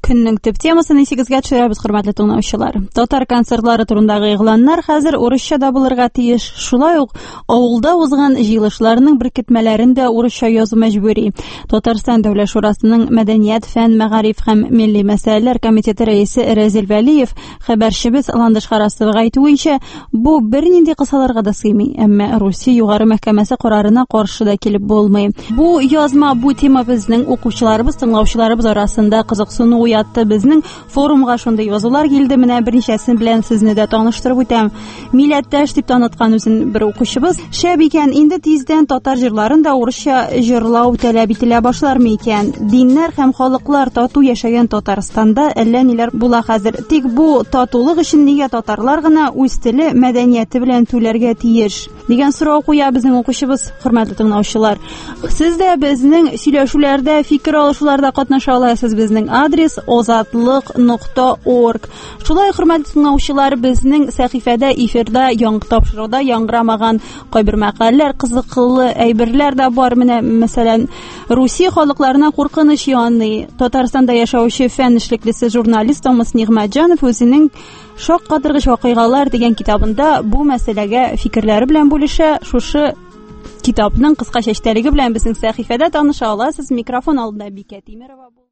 Көннең төп темасын исегезгә төшерәбез, хөрмәтле тыңлаучылар. Татар концертлары турындагы игъланнар хәзер урысча да булырга тиеш. Шулай ук авылда узган җыелышларның беркетмәләрен дә урысча язу мәҗбүри. Татарстан Дәүләт шурасының Мәдәният, фән, мәгариф һәм милли мәсьәләләр комитеты рәисе Рәзил Вәлиев хәбәрчебез Ландыш Харасовага әйтүенчә, бу бернинди кысаларга да сыймый, әмма Русия югары мәхкәмәсе карарына каршы да килеп булмый. Бу язма, бу тема безнең укучыларыбыз, тыңлаучыларыбыз арасында кызыксыну уятты. Безнең форумга шундый язулар килде. Менә берничәсен белән сезне дә таныштырып үтәм. Милләттәш дип таныткан үзен бер укучыбыз: "Шәп икән, инде тиздән татар җырларын да урысча җырлау таләп ителә башлармы икән? Диннәр һәм халыклар тату яшәгән Татарстанда әллә ниләр була хәзер. Тик бу татулык өчен нигә татарлар гына үз теле, мәдәнияте белән түләргә тиеш?" дигән сорау куя безнең укучыбыз, хөрмәтле тыңлаучылар. Сез дә безнең сөйләшүләрдә, фикер алышуларда катнаша аласыз. Безнең адрес озатлык нокта орг. Шулай, хөрмәтле тыңлаучылар, безнең сәхифәдә эфирда яңгы тапшыруда яңгырамаган кайбер мәкаләләр, кызыклы әйберләр дә бар. Менә мәсәлән, Русия халыкларына куркыныч яный. Татарстанда яшәүче фән эшлеклесе журналист Томас Нигъмәтҗанов үзенең "Шаккатыргыч вакыйгалар" дигән китабында бу мәсьәләгә фикерләре белән бүлешә. Шушы китапның кыскача эчтәлеге белән безнең сәхифәдә таныша аласыз. Микрофон алдында Бикә Тимерова.